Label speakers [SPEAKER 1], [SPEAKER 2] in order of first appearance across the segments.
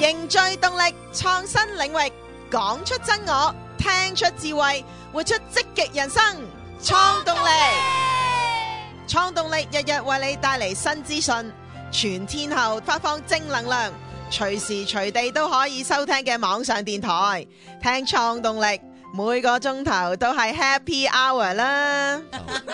[SPEAKER 1] 凝聚動力，創新領域，講出真我，聽出智慧，活出積極人生。創動力，創動力日日為你帶嚟新資訊，全天候發放正能量，隨時隨地都可以收聽嘅網上電台，聽創動力，每個鐘頭都係 Happy Hour 啦！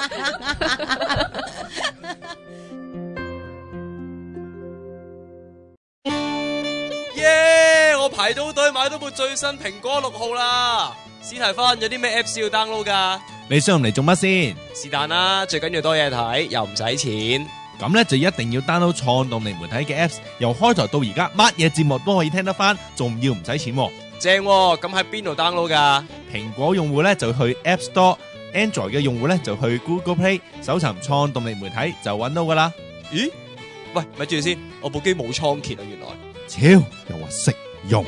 [SPEAKER 2] 耶！我排到隊買到部最新蘋果6號啦！史提芬，有啲咩 Apps 要 download 噶？
[SPEAKER 3] 你上嚟做乜先？
[SPEAKER 2] 是但啦，最緊要多嘢睇，又唔使錢。
[SPEAKER 3] 咁咧就一定要 download 創動力媒體嘅 Apps， 由開台到而家，乜嘢節目都可以聽得翻，仲要唔使錢喎。
[SPEAKER 2] 正喎，咁喺邊度 download 噶？
[SPEAKER 3] 蘋果用戶咧就去 App Store，Android 嘅用戶咧就去 Google Play， 搜尋創動力媒體就揾到噶啦。
[SPEAKER 2] 咦？喂，咪住先，我部機冇倉頡啊，原來。
[SPEAKER 3] 超又話識用。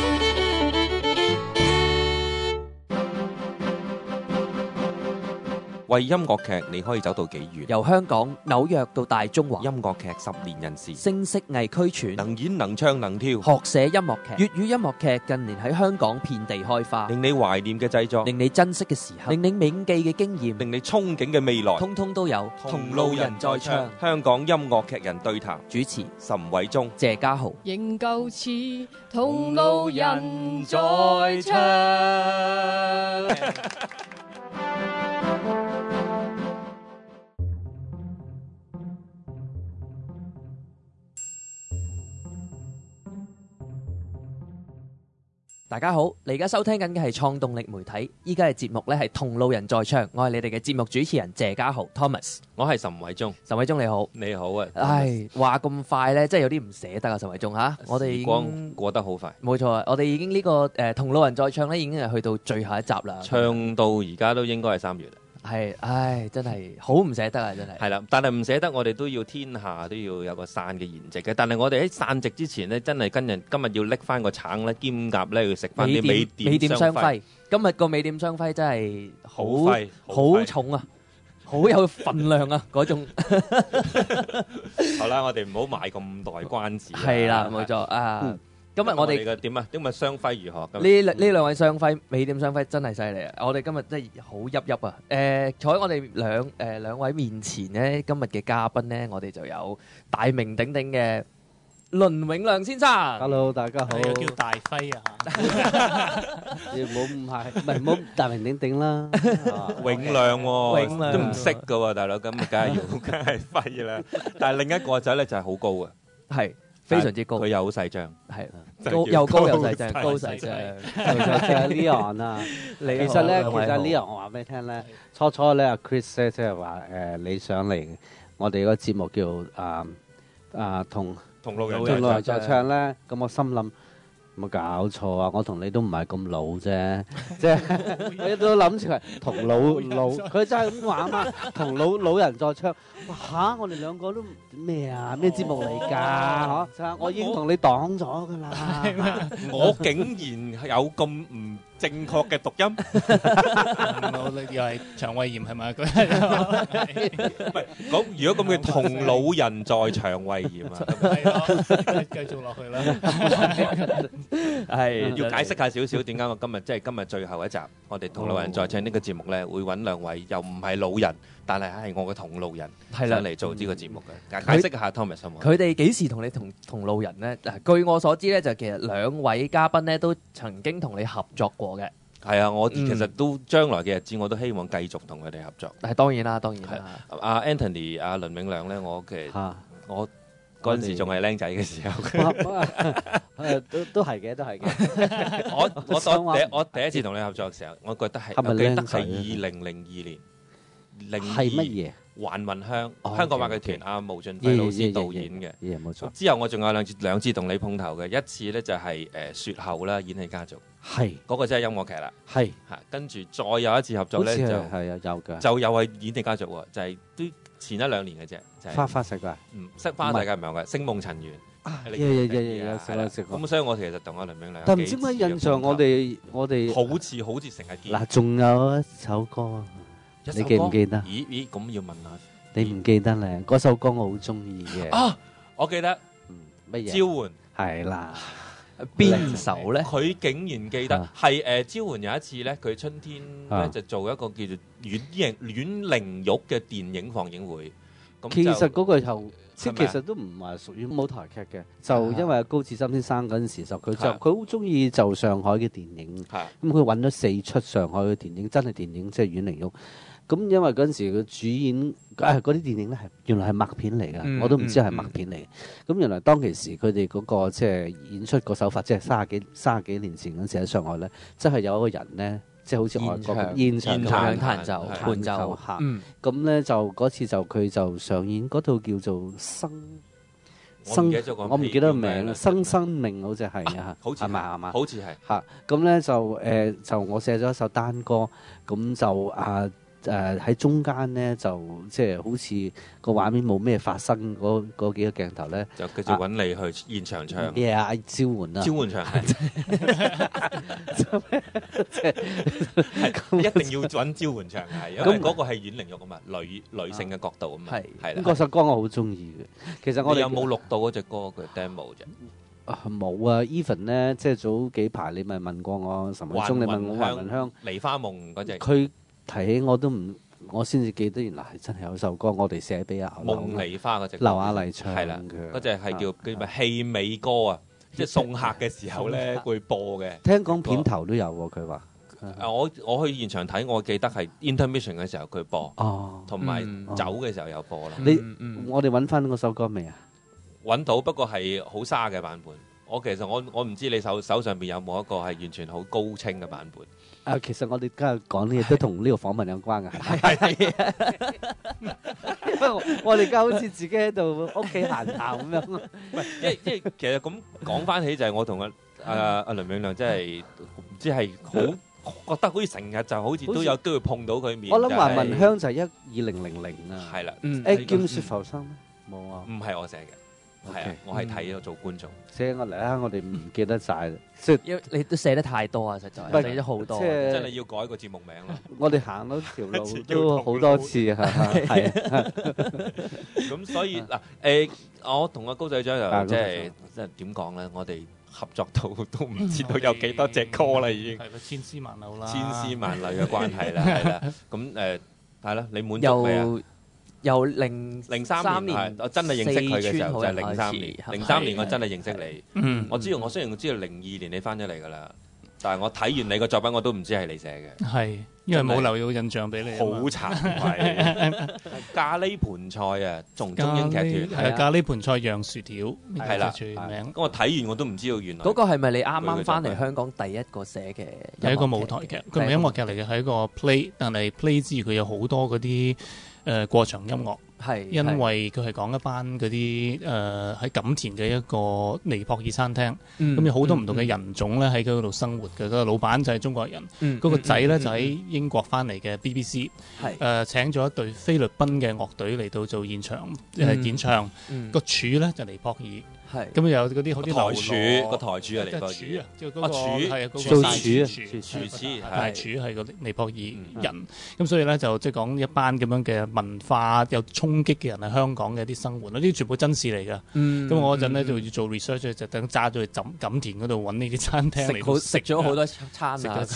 [SPEAKER 4] 為音樂劇你可以走到幾遠？
[SPEAKER 5] 由香港、紐約到大中華，
[SPEAKER 4] 音樂劇10年人士，
[SPEAKER 5] 聲色藝俱全，
[SPEAKER 4] 能演能唱能跳，
[SPEAKER 5] 學寫音樂劇。粵語音樂劇近年喺香港遍地開花，
[SPEAKER 4] 令你懷念嘅製作，
[SPEAKER 5] 令你珍惜嘅時刻，令你銘記嘅經驗，
[SPEAKER 4] 令你憧憬嘅未來，
[SPEAKER 5] 通通都有。
[SPEAKER 4] 同路人在唱，香港音樂劇人對談，
[SPEAKER 5] 主持
[SPEAKER 4] 岑偉忠、
[SPEAKER 5] 謝家豪。
[SPEAKER 6] 仍舊似同路人在唱。
[SPEAKER 5] 大家好，你而家收聽緊嘅係創動力媒體，依家嘅節目呢係同路人在唱，我係你哋嘅節目主持人謝家豪 Thomas，
[SPEAKER 4] 我係岑偉忠。
[SPEAKER 5] 岑偉忠你好。
[SPEAKER 4] 你好啊。
[SPEAKER 5] 唉，話咁快呢，真係有啲唔捨得啊，岑偉忠吓，我哋
[SPEAKER 4] 時光過得好快。
[SPEAKER 5] 冇錯啊，我哋已經呢個同路人在唱呢，已經係去到最後一集啦，
[SPEAKER 4] 唱到而家都應該係3月啦。
[SPEAKER 5] 係，唉，真係好唔捨得啊，真係。
[SPEAKER 4] 係啦，但係唔捨得，我哋都要天下都要有個散嘅筵席嘅。但係我哋喺散席之前呢，真係今日要拎翻個橙咧，兼夾咧要食翻啲美點雙輝。
[SPEAKER 5] 今日個美點雙輝真係
[SPEAKER 4] 好
[SPEAKER 5] 重啊，好有份量啊嗰種。
[SPEAKER 4] 好啦，我哋唔好賣咁大關子。
[SPEAKER 5] 係啦，冇錯啊。今日我哋
[SPEAKER 4] 嘅點啊？今日雙輝如何？
[SPEAKER 5] 呢兩位雙輝美點雙輝真係犀利啊！我哋今日真係好鬱鬱啊！坐喺我哋兩位面前呢，今日嘅嘉賓呢，我哋就有大名鼎鼎嘅倫永亮先生。
[SPEAKER 7] Hello， 大家好。
[SPEAKER 8] 叫大輝啊！
[SPEAKER 7] 你唔好唔係唔好大名鼎鼎啦。
[SPEAKER 4] 永亮喎，
[SPEAKER 5] 永亮
[SPEAKER 4] 都唔識噶喎，大佬咁梗係輝啦。但係另一個仔咧就係好高啊，
[SPEAKER 5] 係。非常之高，
[SPEAKER 4] 佢又好細張，
[SPEAKER 5] 係又高又細張，高細張。
[SPEAKER 7] 就係 Leon 啊，其實 Leon 我話俾你聽咧，初咧阿 Chris 咧即係話你上嚟我哋個節目叫同路人在唱咧，咁我心諗冇搞錯啊！我同你都唔係咁老啫，即係我都諗住係同老，佢真係咁話啊嘛，同老人在唱。嚇！我哋兩個都咩啊？咩節目嚟㗎？嚇！我已經同你擋咗㗎啦。
[SPEAKER 4] 我竟然有咁唔正確嘅讀音。
[SPEAKER 8] 我又係腸胃炎係咪？
[SPEAKER 4] 唔係咁，如果咁嘅同老人在腸胃炎啊，
[SPEAKER 8] 係咯，繼續落去啦。
[SPEAKER 5] 係
[SPEAKER 4] 要解釋下少少點解我今日最後一集，我哋同路人在唱呢個節目咧，會揾兩位又唔係老人，但係係我嘅同路人上嚟做呢個節目嘅。解釋下 Thomas 好唔好？
[SPEAKER 5] 佢哋幾時同你同路人咧？據我所知咧，就其實兩位嘉賓咧都曾經同你合作過嘅。
[SPEAKER 4] 係啊，我其實都將來嘅日子我都希望繼續同佢哋合作。
[SPEAKER 5] 係當然啦。
[SPEAKER 4] 阿 Anthony 阿倫永亮咧，我嗰陣時仲係僆仔嘅時候，
[SPEAKER 7] 都係嘅。
[SPEAKER 4] 我第一次同你合作嘅時候，我記得係2002年。
[SPEAKER 7] 係乜嘢？
[SPEAKER 4] 還魂香港話劇團阿毛俊輝老師導演嘅，
[SPEAKER 7] 冇錯。
[SPEAKER 4] 之後我仲有兩次同你碰頭嘅，一次咧就係雪後啦，演戲家族，
[SPEAKER 7] 係
[SPEAKER 4] 嗰個真係音樂劇啦，
[SPEAKER 7] 係
[SPEAKER 4] 嚇。跟住再有一次合作咧，就
[SPEAKER 7] 係啊有嘅，
[SPEAKER 4] 就又係演戲家族喎，就係都前1-2年嘅啫，就係
[SPEAKER 7] 花世界，
[SPEAKER 4] 花世界唔係嘅，星夢塵緣。
[SPEAKER 7] 食過。
[SPEAKER 4] 咁所以我其實同阿倫永亮，
[SPEAKER 7] 但唔知乜印象，我哋
[SPEAKER 4] 好似成日見。
[SPEAKER 7] 嗱，仲有一首歌。你記唔記得？
[SPEAKER 4] 咦，咁要問下
[SPEAKER 7] 你唔記得咧？嗰首歌我好中意嘅。
[SPEAKER 4] 啊，我記得。
[SPEAKER 7] 乜嘢？
[SPEAKER 4] 召喚。
[SPEAKER 7] 係啦。
[SPEAKER 5] 邊首咧？
[SPEAKER 4] 佢竟然記得係招援有一次咧，佢春天咧就做一個叫做阮玲玉嘅電影放映會。
[SPEAKER 7] 其實嗰個就其實都唔係屬於舞台劇嘅，就因為高志森先生嗰陣時就佢好中意就上海嘅電影，咁佢揾咗4出上海嘅電影，真係電影即係阮玲玉。咁因為嗰陣時佢主演嗰啲電影咧原來係默片嚟㗎，我都唔知係默片嚟。咁原來當其時佢哋嗰個即係演出個手法，即係30幾年前嗰陣時喺上海咧，真係有一個人咧。即係好似外國嘅現場彈奏伴奏嚇，咁咧就嗰次就佢就上演嗰套叫做我唔記得個名啦，生命好似係啊，係嘛？
[SPEAKER 4] 好似係
[SPEAKER 7] 嚇，咁咧就我寫咗一首單歌，咁就喺中間咧就即係好似個畫面冇咩發生嗰幾個鏡頭咧，
[SPEAKER 4] 就繼續揾你去現場唱。
[SPEAKER 7] 召喚啊！召喚
[SPEAKER 4] 唱係一定要揾召喚唱係，因為嗰個係阮玲玉啊嘛，女性嘅角度啊嘛，係啦。
[SPEAKER 7] 嗰首歌我好中意嘅。其實我哋
[SPEAKER 4] 有冇錄到嗰隻歌嘅 demo 啫？
[SPEAKER 7] 冇啊 ！Even 咧，即係早幾排你咪問過我岑偉聰，你問我還雲香
[SPEAKER 4] 梨花夢嗰隻，
[SPEAKER 7] 佢提起我都唔，我先至記得原來係真係有首歌，我哋寫俾阿
[SPEAKER 4] 夢梨花嗰隻，
[SPEAKER 7] 劉雅麗唱
[SPEAKER 4] 係啦，嗰隻係叫咩戲尾歌啊，即係送客嘅時候咧會播嘅。
[SPEAKER 7] 聽講片頭都有喎，佢話。
[SPEAKER 4] 我去現場睇，我記得係 intermission 嘅時候佢播，同埋走嘅時候有播啦。
[SPEAKER 7] 我哋揾翻嗰首歌未啊？
[SPEAKER 4] 揾到，不過係好沙嘅版本。其實我唔知你手上邊有冇一個係完全好高清嘅版本。
[SPEAKER 7] 其實我哋今日講啲嘢都同呢個訪問有關嘅，因為我哋而家好似自己喺度屋企閒談咁樣。
[SPEAKER 4] 唔係，即係其實咁講翻起就係我同阿倫永亮真係唔知係好覺得好似成日就好似都有機會碰到佢面。
[SPEAKER 7] 我諗話文香就係2000啊。
[SPEAKER 4] 係啦，
[SPEAKER 7] 劍雪浮生咩？冇啊，
[SPEAKER 4] 唔係我寫嘅。係啊，我係睇咗做觀眾。
[SPEAKER 7] 寫我嚟啦，我哋唔記得晒啦。
[SPEAKER 5] 因為你都寫得太多啊，實在寫咗好多，
[SPEAKER 4] 真係要改個節目名咯。
[SPEAKER 7] 我哋行嗰條路都好多次係。
[SPEAKER 4] 咁所以嗱，我同阿高仔章又即係點講咧？我哋合作到都唔知道有幾多隻歌啦，已經
[SPEAKER 8] 係咯，千絲萬縷啦，
[SPEAKER 4] 千絲萬縷嘅關係啦，係啦。咁係啦，你滿足未啊？
[SPEAKER 5] 由03年，
[SPEAKER 4] 我真係認識佢嘅時候就係03年。03年我真係認識你。我雖然知道02年你翻咗嚟㗎啦，但係我睇完你個作品我都唔知係你寫嘅。
[SPEAKER 8] 係，因為冇留到印象俾你。
[SPEAKER 4] 好慚愧。咖喱盤菜啊，從中英劇團
[SPEAKER 8] 係咖喱盤菜釀薯條
[SPEAKER 4] 係啦，
[SPEAKER 8] 名。
[SPEAKER 4] 咁我睇完我都唔知道原來。
[SPEAKER 5] 嗰個係咪你啱啱翻嚟香港第一個寫嘅？
[SPEAKER 8] 係一個舞台劇，佢唔係音樂劇嚟嘅，係一個 play， 但係 play 之餘佢有好多嗰啲。過場音樂，因為佢係講一班嗰啲喺錦田嘅一個尼泊爾餐廳，咁有好多唔同嘅人種咧喺嗰度生活嘅。個老闆就係中國人，嗰個仔咧就喺英國翻嚟嘅 BBC， 請咗一隊菲律賓嘅樂隊嚟到做現場演唱，個柱咧就尼泊爾。咁有嗰啲好啲
[SPEAKER 4] 個台柱啊，尼泊爾
[SPEAKER 8] 啊，即係嗰個係
[SPEAKER 7] 做廚
[SPEAKER 4] 師，
[SPEAKER 8] 大廚係個尼泊爾人，咁所以咧就即係講一班咁樣嘅文化有衝擊嘅人喺香港嘅一啲生活，呢啲全部真事嚟㗎。咁我嗰陣咧就要做 research，就等揸咗去錦田嗰度揾呢啲餐廳嚟
[SPEAKER 5] 食咗好多餐啊，
[SPEAKER 8] 食咗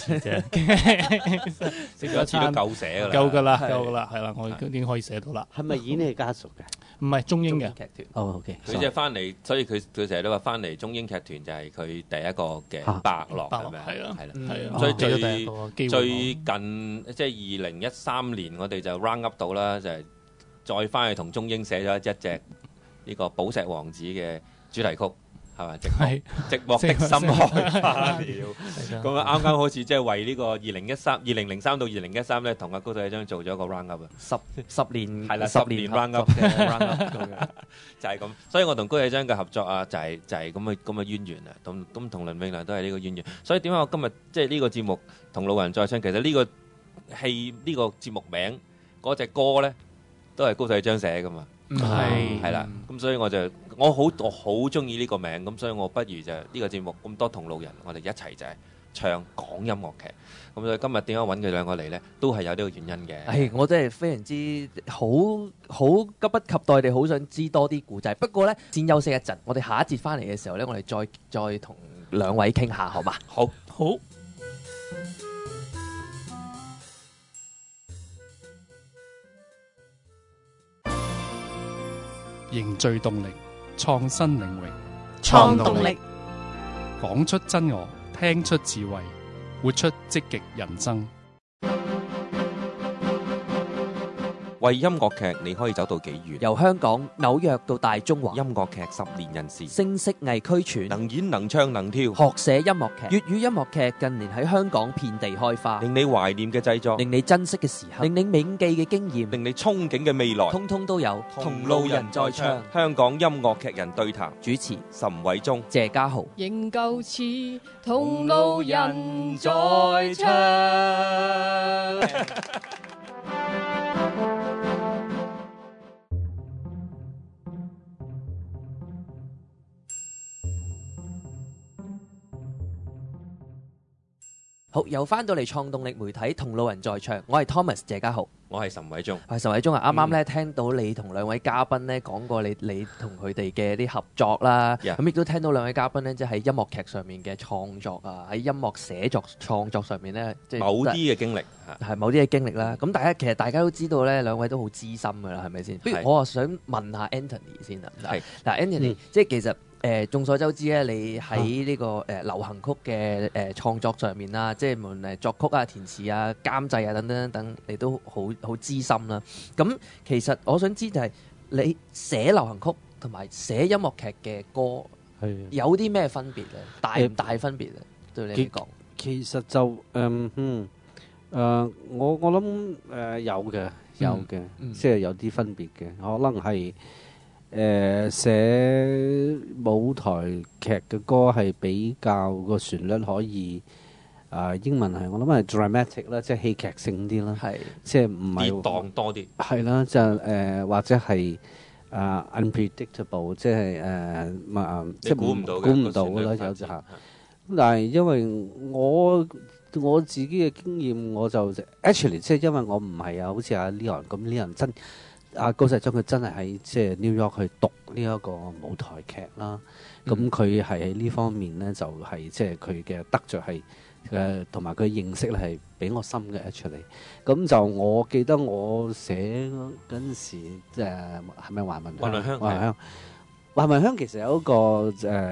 [SPEAKER 8] 一次
[SPEAKER 4] 都夠寫㗎啦，
[SPEAKER 8] 夠㗎啦，係啦，我已經可以寫到啦。
[SPEAKER 7] 係咪演戲家屬嘅？
[SPEAKER 8] 唔係中英嘅
[SPEAKER 5] 劇團。
[SPEAKER 7] OK。
[SPEAKER 4] 佢即係翻嚟，所以佢成日都話翻嚟中英劇團就係佢第一個嘅伯樂係咪？
[SPEAKER 8] 係啦，
[SPEAKER 4] 所以最近即係2013年，我哋就 round up 到啦，就係再翻去同中英寫咗一隻呢個《寶石王子》嘅主題曲。係嘛？寂寞的心開花了。咁啊，啱啱好似即係為呢個2003到2013咧，同阿高仔章做咗個 round up 啊。
[SPEAKER 5] 十年
[SPEAKER 4] 係啦，10年 round up 嘅 round up 就係咁。所以我同高仔章嘅合作啊，就係咁嘅淵源啊。咁同倫永亮都係呢個淵源。所以點解我今日即係呢個節目同老人再唱？其實呢個戲呢個節目名嗰隻歌咧，都係高仔章寫噶嘛。係啦，咁所以我好中意呢個名，咁所以我不如就呢個節目咁多同路人，我哋一齊就係唱講音樂劇。咁所以今日點解揾佢兩個嚟呢？都係有呢個原因嘅。
[SPEAKER 5] 我真係非常之好急不及待地好想知多啲故仔。不過呢，先休息一陣，我哋下一節翻嚟嘅時候呢，我哋再同兩位傾下，好嘛？
[SPEAKER 4] 好。
[SPEAKER 9] 凝聚動力，創新領域，
[SPEAKER 1] 創動力，
[SPEAKER 9] 講出真我，聽出智慧，活出積極人生。
[SPEAKER 4] 為音樂劇，你可以走到幾遠？
[SPEAKER 5] 由香港、紐約到大中華，
[SPEAKER 4] 音樂劇10年人士，
[SPEAKER 5] 聲色藝俱全，
[SPEAKER 4] 能演能唱能跳，
[SPEAKER 5] 學寫音樂劇。粵語音樂劇近年喺香港遍地開花，
[SPEAKER 4] 令你懷念嘅製作，
[SPEAKER 5] 令你珍惜嘅時刻，令你銘記嘅經驗，
[SPEAKER 4] 令你憧憬嘅未來，
[SPEAKER 5] 通通都有。
[SPEAKER 4] 同路人在唱，香港音樂劇人對談，
[SPEAKER 5] 主持
[SPEAKER 4] 岑偉忠、
[SPEAKER 5] 謝家豪。
[SPEAKER 6] 仍舊似同路人在唱。
[SPEAKER 5] 好，又翻到嚟創動力媒體同路人在唱，我係 Thomas 謝家豪，
[SPEAKER 4] 我係岑偉忠。
[SPEAKER 5] 係岑偉忠啊！啱啱咧聽到你同兩位嘉賓咧講過你同佢哋嘅啲合作啦，咁亦都聽到兩位嘉賓咧即係喺音樂劇上面嘅創作啊，喺音樂寫作創作上面咧，即係
[SPEAKER 4] 某啲嘅經歷
[SPEAKER 5] 係某啲嘅經歷啦。咁其實大家都知道咧，兩位都好資深噶啦，係咪先？不如我啊想問下 Anthony 先啊，嗱 Anthony，即係其實。眾所周知咧，你喺呢個流行曲嘅創作上面啦，即係無論作曲啊、填詞啊、監製啊等等等，你都好資深啦。咁其實我想知就係你寫流行曲同埋寫音樂劇嘅歌，有啲咩分別咧？大唔大分別咧？對你嚟講，
[SPEAKER 7] 其實就我諗有嘅，即係有啲分別嘅，可能係。寫舞台劇嘅歌係比較個旋律可以英文係我諗係 dramatic 啦，即係戲劇性啲啦，即係唔係
[SPEAKER 4] 跌宕多啲，係
[SPEAKER 7] 啦，就或者係unpredictable，即係即係估唔到嘅啦，有時嚇。但係因為我自己嘅經驗，我就 actually 即係因為我唔係好似阿 Leon 咁 Leon 真。高世忠佢真係喺即係 New York 去讀呢一個舞台劇啦，咁佢係喺呢方面咧就係即係佢嘅得着係同埋佢認識咧係比我深嘅 actually。咁就我記得我寫嗰陣時係咪還聞香？還聞香其實有一個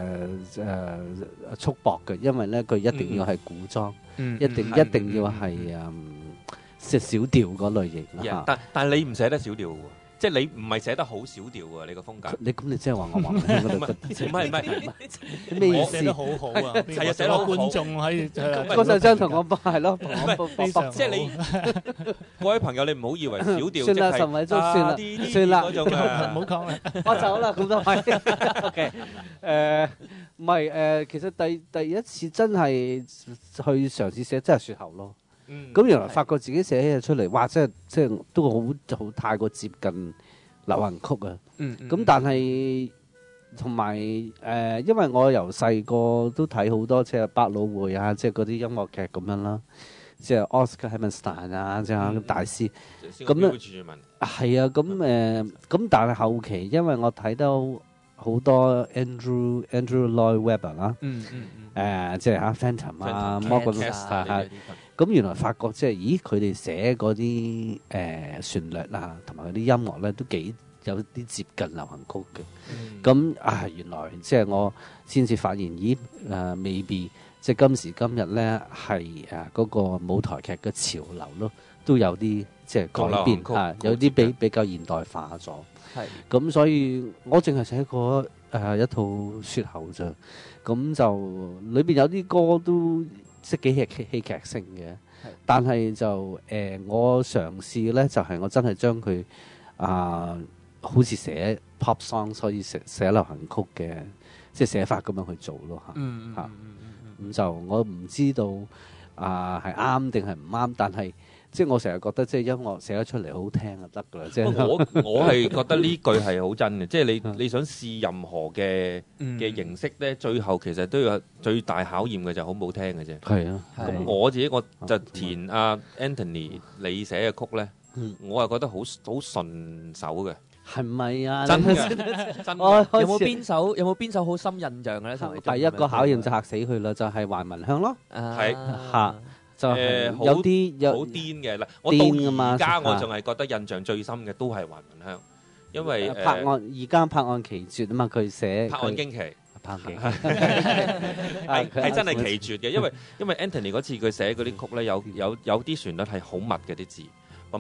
[SPEAKER 7] 束縛嘅，因為咧佢一定要係古裝，一定要係即係小調嗰類型啦，
[SPEAKER 4] 但係你唔寫得小調喎，即係你唔係寫得好小調喎，你個風格。
[SPEAKER 7] 你即係話我話唔聽嗰度，
[SPEAKER 4] 唔係
[SPEAKER 7] 咩意思？
[SPEAKER 8] 寫得好好啊！
[SPEAKER 4] 係啊，寫得好
[SPEAKER 8] 觀眾喺
[SPEAKER 7] 嗰陣真同我係咯，
[SPEAKER 4] 即係你各位朋友，你唔好以為小調
[SPEAKER 7] 算啦，岑偉忠算啦，
[SPEAKER 8] 唔好講啦，
[SPEAKER 7] 我走啦，咁多位。OK， 唔係其實第一次真係去嘗試寫真係雪後咯。咁原來發覺自己寫嘢出嚟，哇！即係都好太過接近流行曲啊。咁但係同埋因為我由細個都睇好多即係百老匯啊，即係嗰啲音樂劇咁樣啦，即係 Oscar Hammerstein 啊，即係大師。咁咧係啊，咁但係後期因為我睇到好多 Andrew Lloyd Webber 啦，即係Phantom 啊 Morgan 咁原來發覺即係，咦佢哋寫嗰啲旋律啊，同埋嗰啲音樂咧，都幾有啲接近流行曲嘅。咁原來即係我先至發現，咦未必即係今時今日咧係嗰個舞台劇嘅潮流咯，都有啲即係改變有啲比較現代化咗。咁所以我淨係寫過一套雪後咋，咁就裏邊有啲歌都。即係幾戲劇性嘅，但係就我嘗試咧，就係我真係將佢好似寫 pop song， 所以寫流行曲嘅即係寫法咁樣去做咯嚇。咁就我唔知道係啱定係唔啱，但係即係我成日覺得即係音樂寫得出嚟好聽就得㗎啦。即係
[SPEAKER 4] 我係覺得呢句係好真嘅，即係你想試任何嘅形式咧，最後其實都要最大考驗嘅就係好唔好聽嘅啫。
[SPEAKER 7] 係啊，
[SPEAKER 4] 咁我自己我就填Anthony你寫嘅曲咧，我係覺得好順手嘅。
[SPEAKER 7] 係咪啊？
[SPEAKER 4] 真嘅，真嘅。
[SPEAKER 5] 有冇邊首好深印象嘅咧？
[SPEAKER 7] 第一個考驗就嚇死佢啦，就係《還聞香》咯。
[SPEAKER 4] 係
[SPEAKER 7] 嚇，就係有啲
[SPEAKER 4] 好癲嘅嗱。我到而家我仲係覺得印象最深嘅都係《還聞香》，因為
[SPEAKER 7] 而家拍案奇絕啊嘛，佢寫
[SPEAKER 4] 拍案驚奇。
[SPEAKER 7] 係
[SPEAKER 4] 真係奇絕嘅，因為 Anthony 嗰次佢寫嗰啲曲咧，有啲旋律係好密嘅啲字，咁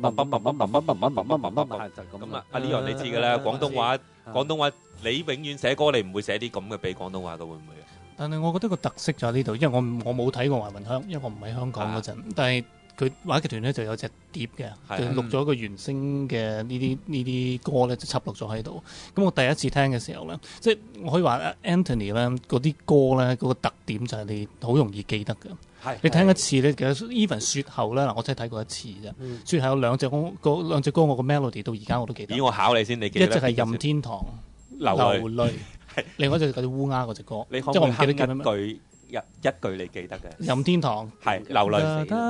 [SPEAKER 4] 啊，阿 Leon 你知㗎啦，廣東話你永遠寫歌你唔會寫啲咁嘅俾廣東話嘅，會唔會啊？
[SPEAKER 8] 但係我覺得個特色就喺呢度，因為我冇睇過《還聞香》，因為我唔喺香港嗰陣，但係佢話劇團咧就有隻碟嘅，就錄咗一個原聲嘅呢啲歌咧，就輯錄咗喺度。咁我第一次聽嘅時候咧，即係我可以話 Anthony 咧嗰啲歌咧，嗰個特點就係你好容易記得嘅。你聽一次咧，其實 even 雪後咧，嗱我真係睇過一次啫。雪後有兩隻歌，我個 melody 到而家我都記得。
[SPEAKER 4] 咦，我考你先，你記得？
[SPEAKER 8] 一隻係任天堂流淚，另外一隻嗰隻烏鴉嗰隻歌，
[SPEAKER 4] 即係我唔記得叫咩名。一句你記得嘅，
[SPEAKER 8] 任天堂
[SPEAKER 4] 係流淚死，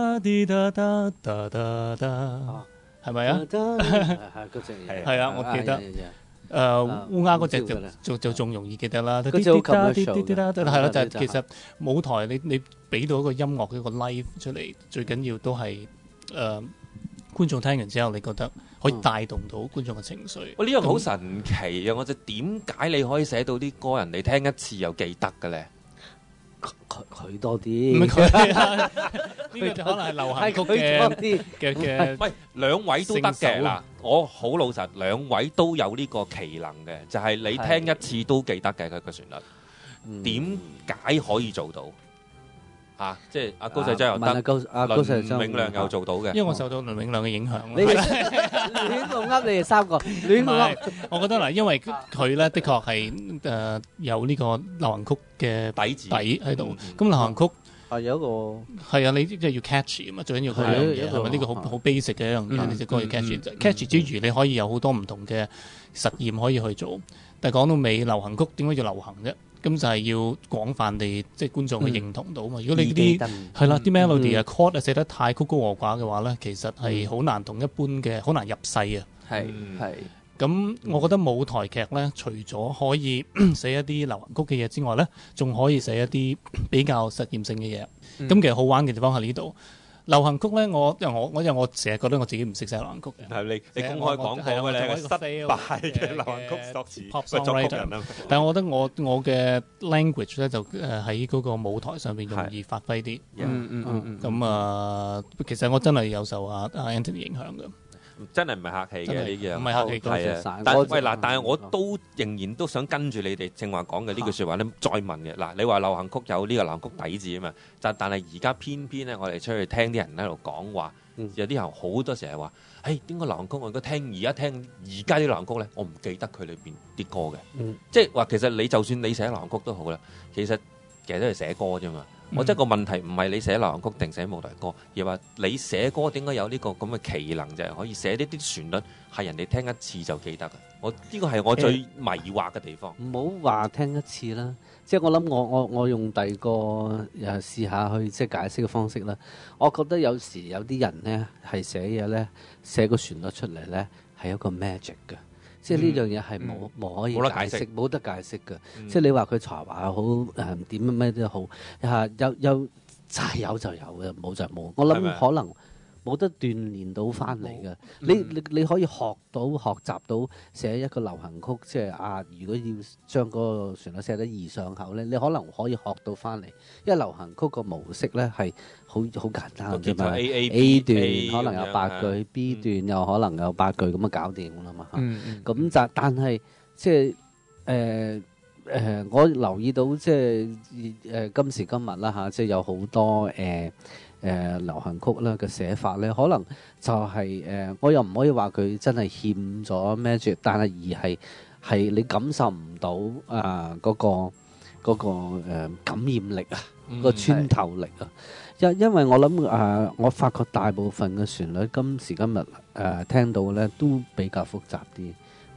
[SPEAKER 8] 係咪啊？係啊，我記得。烏鴉嗰隻就仲容易記得啦。係啦，就係其實舞台你俾到一個音樂嘅一個 live 出嚟，最緊要都係觀眾聽完之後，你覺得可以帶動到觀眾嘅情緒。
[SPEAKER 4] 呢樣好神奇嘅，我就點解你可以寫到啲歌人哋聽一次又記得嘅咧？
[SPEAKER 7] 佢多啲，
[SPEAKER 8] 唔係佢呢個可能係流行曲嘅。
[SPEAKER 4] 喂，兩位都得嘅嗱，我好老實，兩位都有呢個奇能嘅，就係你聽一次都記得嘅佢個旋律。點解可以做到？即係阿高世章又得，倫永亮又做到嘅。
[SPEAKER 8] 因為我受到倫永亮嘅影響。
[SPEAKER 7] 你亂咁噏，你哋三個亂咁噏。
[SPEAKER 8] 我覺得嗱，因為佢咧的確係有呢個流行曲嘅底喺度。咁流行曲
[SPEAKER 7] 係有一個
[SPEAKER 8] 係啊，你即係要 catchy 啊嘛，最緊要佢樣嘢係咪呢個好 basic 嘅一樣嘢？呢隻歌要 catchy。catchy 之餘，你可以有好多唔同嘅實驗可以去做。但係講到尾，流行曲點解要流行啫？咁就係要廣泛地即係觀眾去認同到嘛。如果你啲係啦，啲 melody 啊 chord 啊寫得太曲高和寡嘅話咧，其實係好難同一般嘅好難入世啊。
[SPEAKER 5] 係。
[SPEAKER 8] 咁我覺得舞台劇咧，除咗可以寫一啲流行曲嘅嘢之外咧，仲可以寫一啲比較實驗性嘅嘢。咁其實好玩嘅地方喺呢度。流行曲咧，因為我成日覺得我自己唔識寫流行曲嘅。
[SPEAKER 4] 係你公開講過嘅，你係失敗嘅流行曲作詞
[SPEAKER 8] pop songwriter。但係我覺得我嘅 language 咧就喺嗰個舞台上邊容易發揮啲。咁其實我真係有受阿 Anthony 影響嘅。
[SPEAKER 4] 真係唔係客氣嘅呢樣，
[SPEAKER 8] 唔係客氣，
[SPEAKER 4] 係啊。但係我都仍然都想跟住你哋正話講嘅呢句説話咧，再問嘅嗱，你話流行曲有呢個流行曲底子啊嘛，但係而家偏偏咧，我哋出去聽啲人喺度講話，有啲人好多時係話，點解流行曲我而家聽而家啲流行曲咧，我唔記得佢裏邊啲歌嘅，即係話其實你就算你寫流行曲都好啦，其實都係寫歌啫嘛。我即係個問題唔係你寫流行曲定寫舞台歌，而係話你寫歌點解有呢個咁嘅奇能，就係可以寫呢啲旋律係人哋聽一次就記得嘅。呢個係我最迷惑嘅地方。
[SPEAKER 7] 唔好話聽一次啦，即係我諗我用第二個試下去即係解釋嘅方式啦。我覺得有時有啲人咧係寫嘢咧，寫個旋律出嚟咧係一個 magic 嘅。即係呢樣嘢係冇可以解釋，冇得解釋嘅。即係你話佢才華好點咩都好，有就有就有嘅，冇就冇。我諗可能冇得鍛鍊到翻嚟嘅。你可以學習到寫一個流行曲，即係如果要將嗰個旋律寫得易上口咧，你可能可以學到翻嚟。因為流行曲個模式咧係好簡單嘅嘛。A 段可能有8句，B 段又可能有8句，咁啊搞掂啦嘛。咁但係即係我留意到即係今時今日啦嚇，即係有好多流行曲啦嘅寫法咧，可能就係我又唔可以話佢真係欠咗 magic，但係而係你感受唔到嗰個感染力啊，個穿透力啊。因為我諗我發覺大部分嘅旋律今時今日聽到咧都比較複雜啲。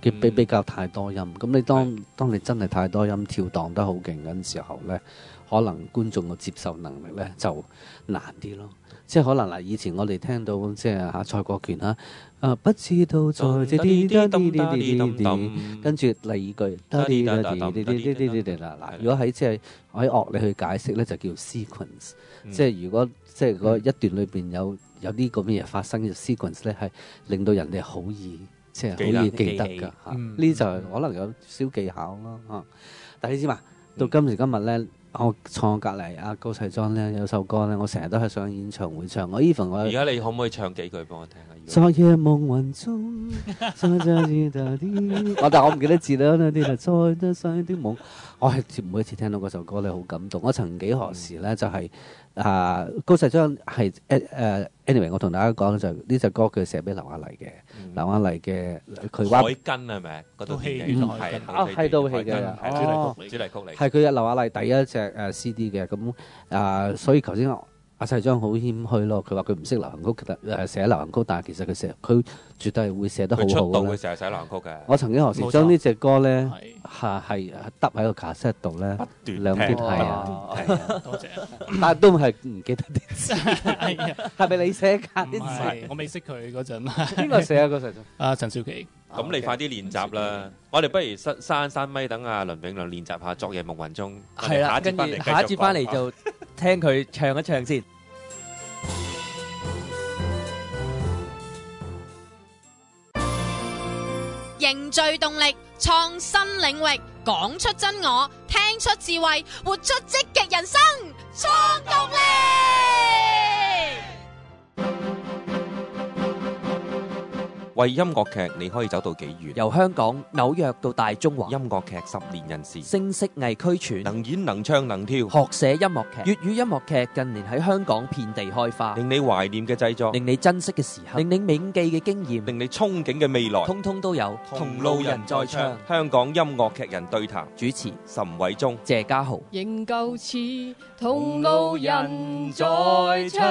[SPEAKER 7] 比較太多音。咁你當你真係太多音跳蕩得好勁嗰陣時候咧，可能觀眾嘅接受能力咧就難啲咯。即係可能嗱，以前我哋聽到即係嚇蔡國權嚇，不知道在啲跟住第二句嗱，如果喺即係喺樂理去解釋咧，就叫 sequence。即係如果即係嗰一段裏邊有啲咁嘅嘢發生嘅 sequence 咧，係令到人哋好易即係好易記得㗎嚇。呢就係可能有少技巧咯嚇。但係你知嘛？到今時今日咧。我坐我隔離阿高世莊咧有首歌咧，我成日都係上演唱會唱。我 even 我
[SPEAKER 4] 而家你可唔可以唱幾句幫我聽啊？
[SPEAKER 7] 昨夜夢魂中，但係我唔記得字啦。啲再得晒啲夢，我係每一次聽到嗰首歌咧，好感動。我曾幾何時咧就係高世莊係anyway， 我同大家講就呢隻歌佢寫俾劉雅麗嘅，劉雅麗嘅佢話海根係咪？嗰套戲係套戲嘅主題曲嚟，係佢嘅劉雅麗第一隻CD 嘅咁所以頭先阿世莊好謙虛咯，佢話佢唔識流行曲寫流行曲，但係其實佢絕對係會寫得好好嘅。佢出道嘅時候寫流行曲嘅。我曾經何時將呢隻歌咧係揼喺個卡式度咧，不斷兩邊係啊，多謝。但係都係唔記得啲字，係咪你寫㗎啲字？
[SPEAKER 8] 我未識佢嗰陣。
[SPEAKER 7] 邊個寫啊？嗰時
[SPEAKER 8] 陳少琪。
[SPEAKER 4] 咁你快啲練習啦！我哋不如閂咪，等阿倫永亮練習下《昨夜夢魂中》。
[SPEAKER 5] 係啦，跟住下一節翻嚟就聽佢唱一唱先。
[SPEAKER 10] 凝聚動力，創新領域，講出真我，聽出智慧，活出積極人生，創動力。
[SPEAKER 4] 為音樂劇，你可以走到幾遠？
[SPEAKER 5] 由香港、紐約到大中華，
[SPEAKER 4] 音樂劇10年人士，
[SPEAKER 5] 聲色藝俱全，
[SPEAKER 4] 能演能唱能跳，
[SPEAKER 5] 學寫音樂劇。粵語音樂劇近年喺香港遍地開花，
[SPEAKER 4] 令你懷念嘅製作，
[SPEAKER 5] 令你珍惜嘅時刻，令你銘記嘅經驗，
[SPEAKER 4] 令你憧憬嘅未來，
[SPEAKER 5] 通通都有。
[SPEAKER 4] 同路人在唱，香港音樂劇人對談，
[SPEAKER 5] 主持
[SPEAKER 4] 岑偉忠、
[SPEAKER 5] 謝家豪。
[SPEAKER 6] 仍舊似同路人在唱。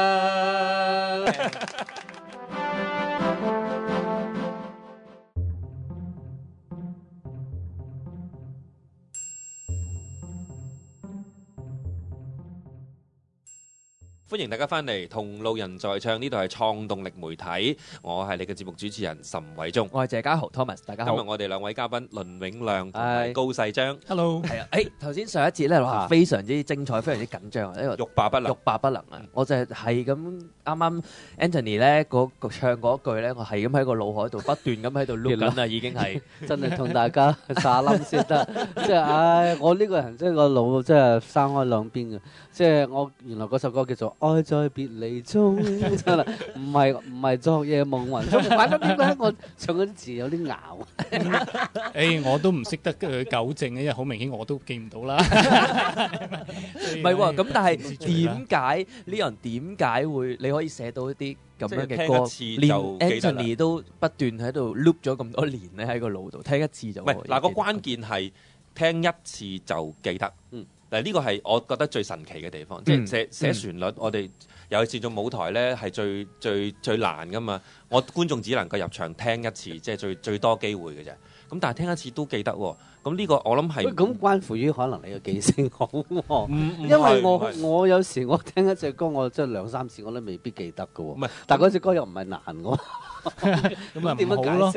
[SPEAKER 4] 歡迎大家翻嚟，同路人在唱，呢度係創動力媒體，我係你嘅節目主持人岑偉忠，
[SPEAKER 5] 我係謝家豪 Thomas， 大家好。
[SPEAKER 4] 今日我哋兩位嘉賓倫永亮同埋高世章
[SPEAKER 8] ，Hello，
[SPEAKER 5] 係啊，頭先上一節咧話非常之精彩，非常之緊張啊，因為
[SPEAKER 4] 欲罷不能，
[SPEAKER 5] 欲罷不能啊！我就係咁啱啱 Anthony 咧唱嗰句咧，我係咁喺個腦海度不斷咁喺度碌緊啊，已經係
[SPEAKER 7] 真係同大家撒冧先得，即係我呢個人即係個腦真係生開兩邊嘅，即係我原來嗰首歌叫做愛在別離中，真係唔係昨夜夢魂中。反正點解我唱嗰啲字有啲拗？
[SPEAKER 8] 我都唔識得糾正，因為好明顯我都記唔到啦。
[SPEAKER 5] 唔係喎，咁但係點解呢人點解會你可以寫到一啲咁樣嘅歌？連 Anthony 都不斷喺度 loop 咗咁多年咧喺個腦度，聽一次就唔係
[SPEAKER 4] 嗱，個關鍵係聽一次就記得。嗱，呢個係我覺得最神奇嘅地方，即係寫旋律，我哋尤其是做舞台咧，係最難噶嘛。我觀眾只能夠入場聽一次，即係最多機會嘅啫。咁但係聽一次都記得喎。咁呢個我諗係
[SPEAKER 7] 咁關乎於可能你嘅記性好喎。因為我有時我聽一隻歌，我真係2-3次我都未必記得㗎喎。唔係，但係嗰隻歌又唔係難喎。
[SPEAKER 8] 咁咪唔好咯。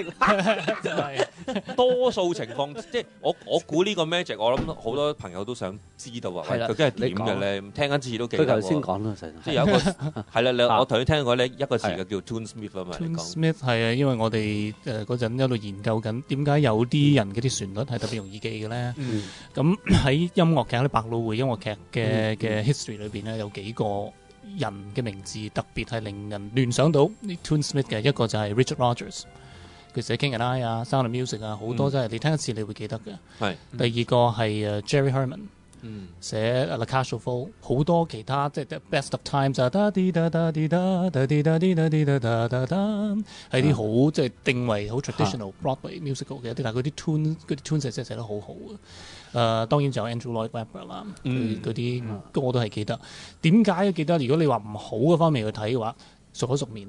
[SPEAKER 4] 多數情況，即係我估呢個 magic，我諗好多朋友都想知道啊。究竟係點嘅咧？聽一次都記得。佢頭先講啦，即係有一個係啦，我頭先聽過咧一個詞嘅叫 Tune Smith 啊嘛。
[SPEAKER 8] Tune Smith 係啊，因為我哋嗰陣一路研究緊點解有啲人嗰啲旋律係特別容易記嘅咧。咁喺音樂劇咧，百老匯音樂劇嘅 history 裏邊咧，有幾個人嘅名字特別係令人聯想到 Tune Smith 嘅，一個就係 Richard Rogers， 佢寫 King and I 啊、Sound of Music 啊，好多真係你聽一次你會記得嘅。係。第二個係Jerry Herman，寫 La Cage aux Folles， 好多其他即係 Best of Times 啊，係啲好即係定位好 traditional Broadway musical 嘅，但係嗰啲 tune 寫得好好嘅。當然就有 Andrew Lloyd Webber 啦，嗰啲歌我都係記得。點解記得？如果你話唔好嘅方面去睇嘅話，熟口熟面。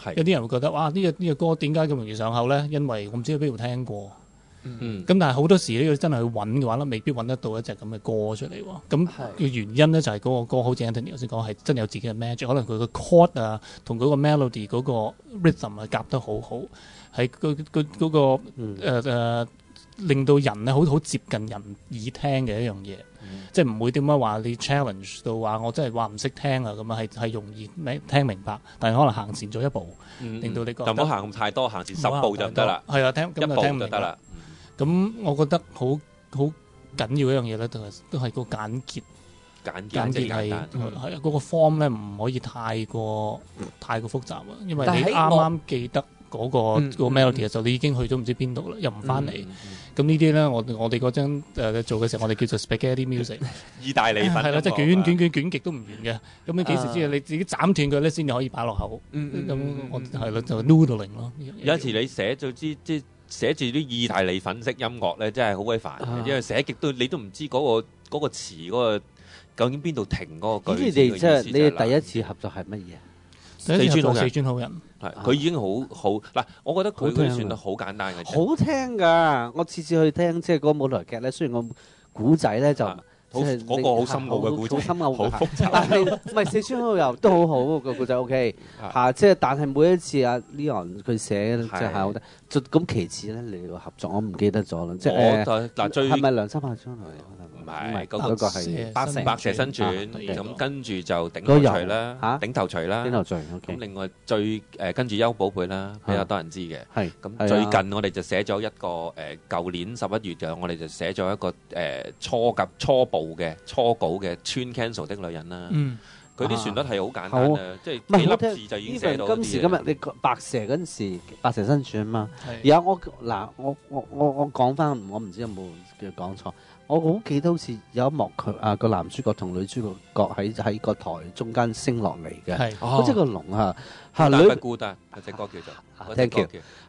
[SPEAKER 8] 有啲人會覺得哇呢個歌點解咁容易上口咧？因為我唔知喺邊度聽過。咁但係好多時呢個真係去揾嘅話咧，未必揾得到一隻咁嘅歌出嚟喎。咁嘅原因咧就係嗰個歌好似 Anthony 頭先講係真係有自己嘅 magic， 可能佢個 chord 啊同嗰個 melody 嗰個 rhythm 啊夾得好好，喺嗰個令到人咧好接近人耳聽嘅一樣嘢，即係唔會點樣話你 challenge 到話我真係話唔識聽啊咁樣係容易聽明白，但係可能行前咗一步，令到你覺得
[SPEAKER 4] 就唔好行咁太多，行前10步就得啦。
[SPEAKER 8] 係啊，一步就得啦。咁我覺得好緊要一樣嘢咧，都係個簡潔係嗰個 form 咧唔可以太過複雜啊，因為你啱啱記得嗰個 melody 嘅時候，你已經去咗唔知邊度啦，又唔翻嚟。咁呢啲咧，我哋嗰張做嘅時候，我哋叫做 spaghetti music，
[SPEAKER 4] 意大利粉係
[SPEAKER 8] 啦，即係捲極都唔完嘅。咁你幾時知啊？你自己斬斷佢咧，先至可以擺落口。咁我係啦，就 noodling 咯。
[SPEAKER 4] 有時你寫咗即寫住啲意大利粉式音樂咧，真係好鬼煩嘅，因為寫極都你都唔知嗰個詞嗰個究竟邊度停嗰個句子嘅意思。
[SPEAKER 7] 你哋第一次合作係乜嘢？
[SPEAKER 8] 四川好人，
[SPEAKER 4] 佢已經好嗱，我覺得佢嗰啲算得好簡單嘅，
[SPEAKER 7] 好聽㗎。我次次去聽即係嗰個舞台劇咧，雖然我古仔咧就
[SPEAKER 4] 嗰個好深奧嘅古仔，
[SPEAKER 7] 好深奧，
[SPEAKER 4] 好複雜。
[SPEAKER 7] 但係唔係四川好友都好好個古仔 OK 嚇，即係但係每一次阿 Leon 佢寫即係好得。咁其次咧，你個合作我唔記得咗啦，即係嗱最係咪梁山伯將來？
[SPEAKER 4] 唔係嗰個係
[SPEAKER 7] 白蛇
[SPEAKER 4] 新傳，咁跟住就頂頭鎚啦，頂頭鎚啦，咁另外最跟住邱寶貝啦，比較多人知嘅。咁最近我哋就寫咗一個舊年11月嘅，我哋就寫咗一個初稿嘅穿 cancel 的女人啦。佢啲旋律係好簡單嘅，即係幾粒字就已經寫到。
[SPEAKER 7] 今時今日你白蛇嗰陣時，白蛇新傳啊嘛。而家我講翻，我唔知有冇講錯。我好記得好似有一幕佢個男主角同女主角喺個台中間升落嚟嘅，好似個龍
[SPEAKER 4] 不孤單，嗰隻歌叫做
[SPEAKER 7] Thank you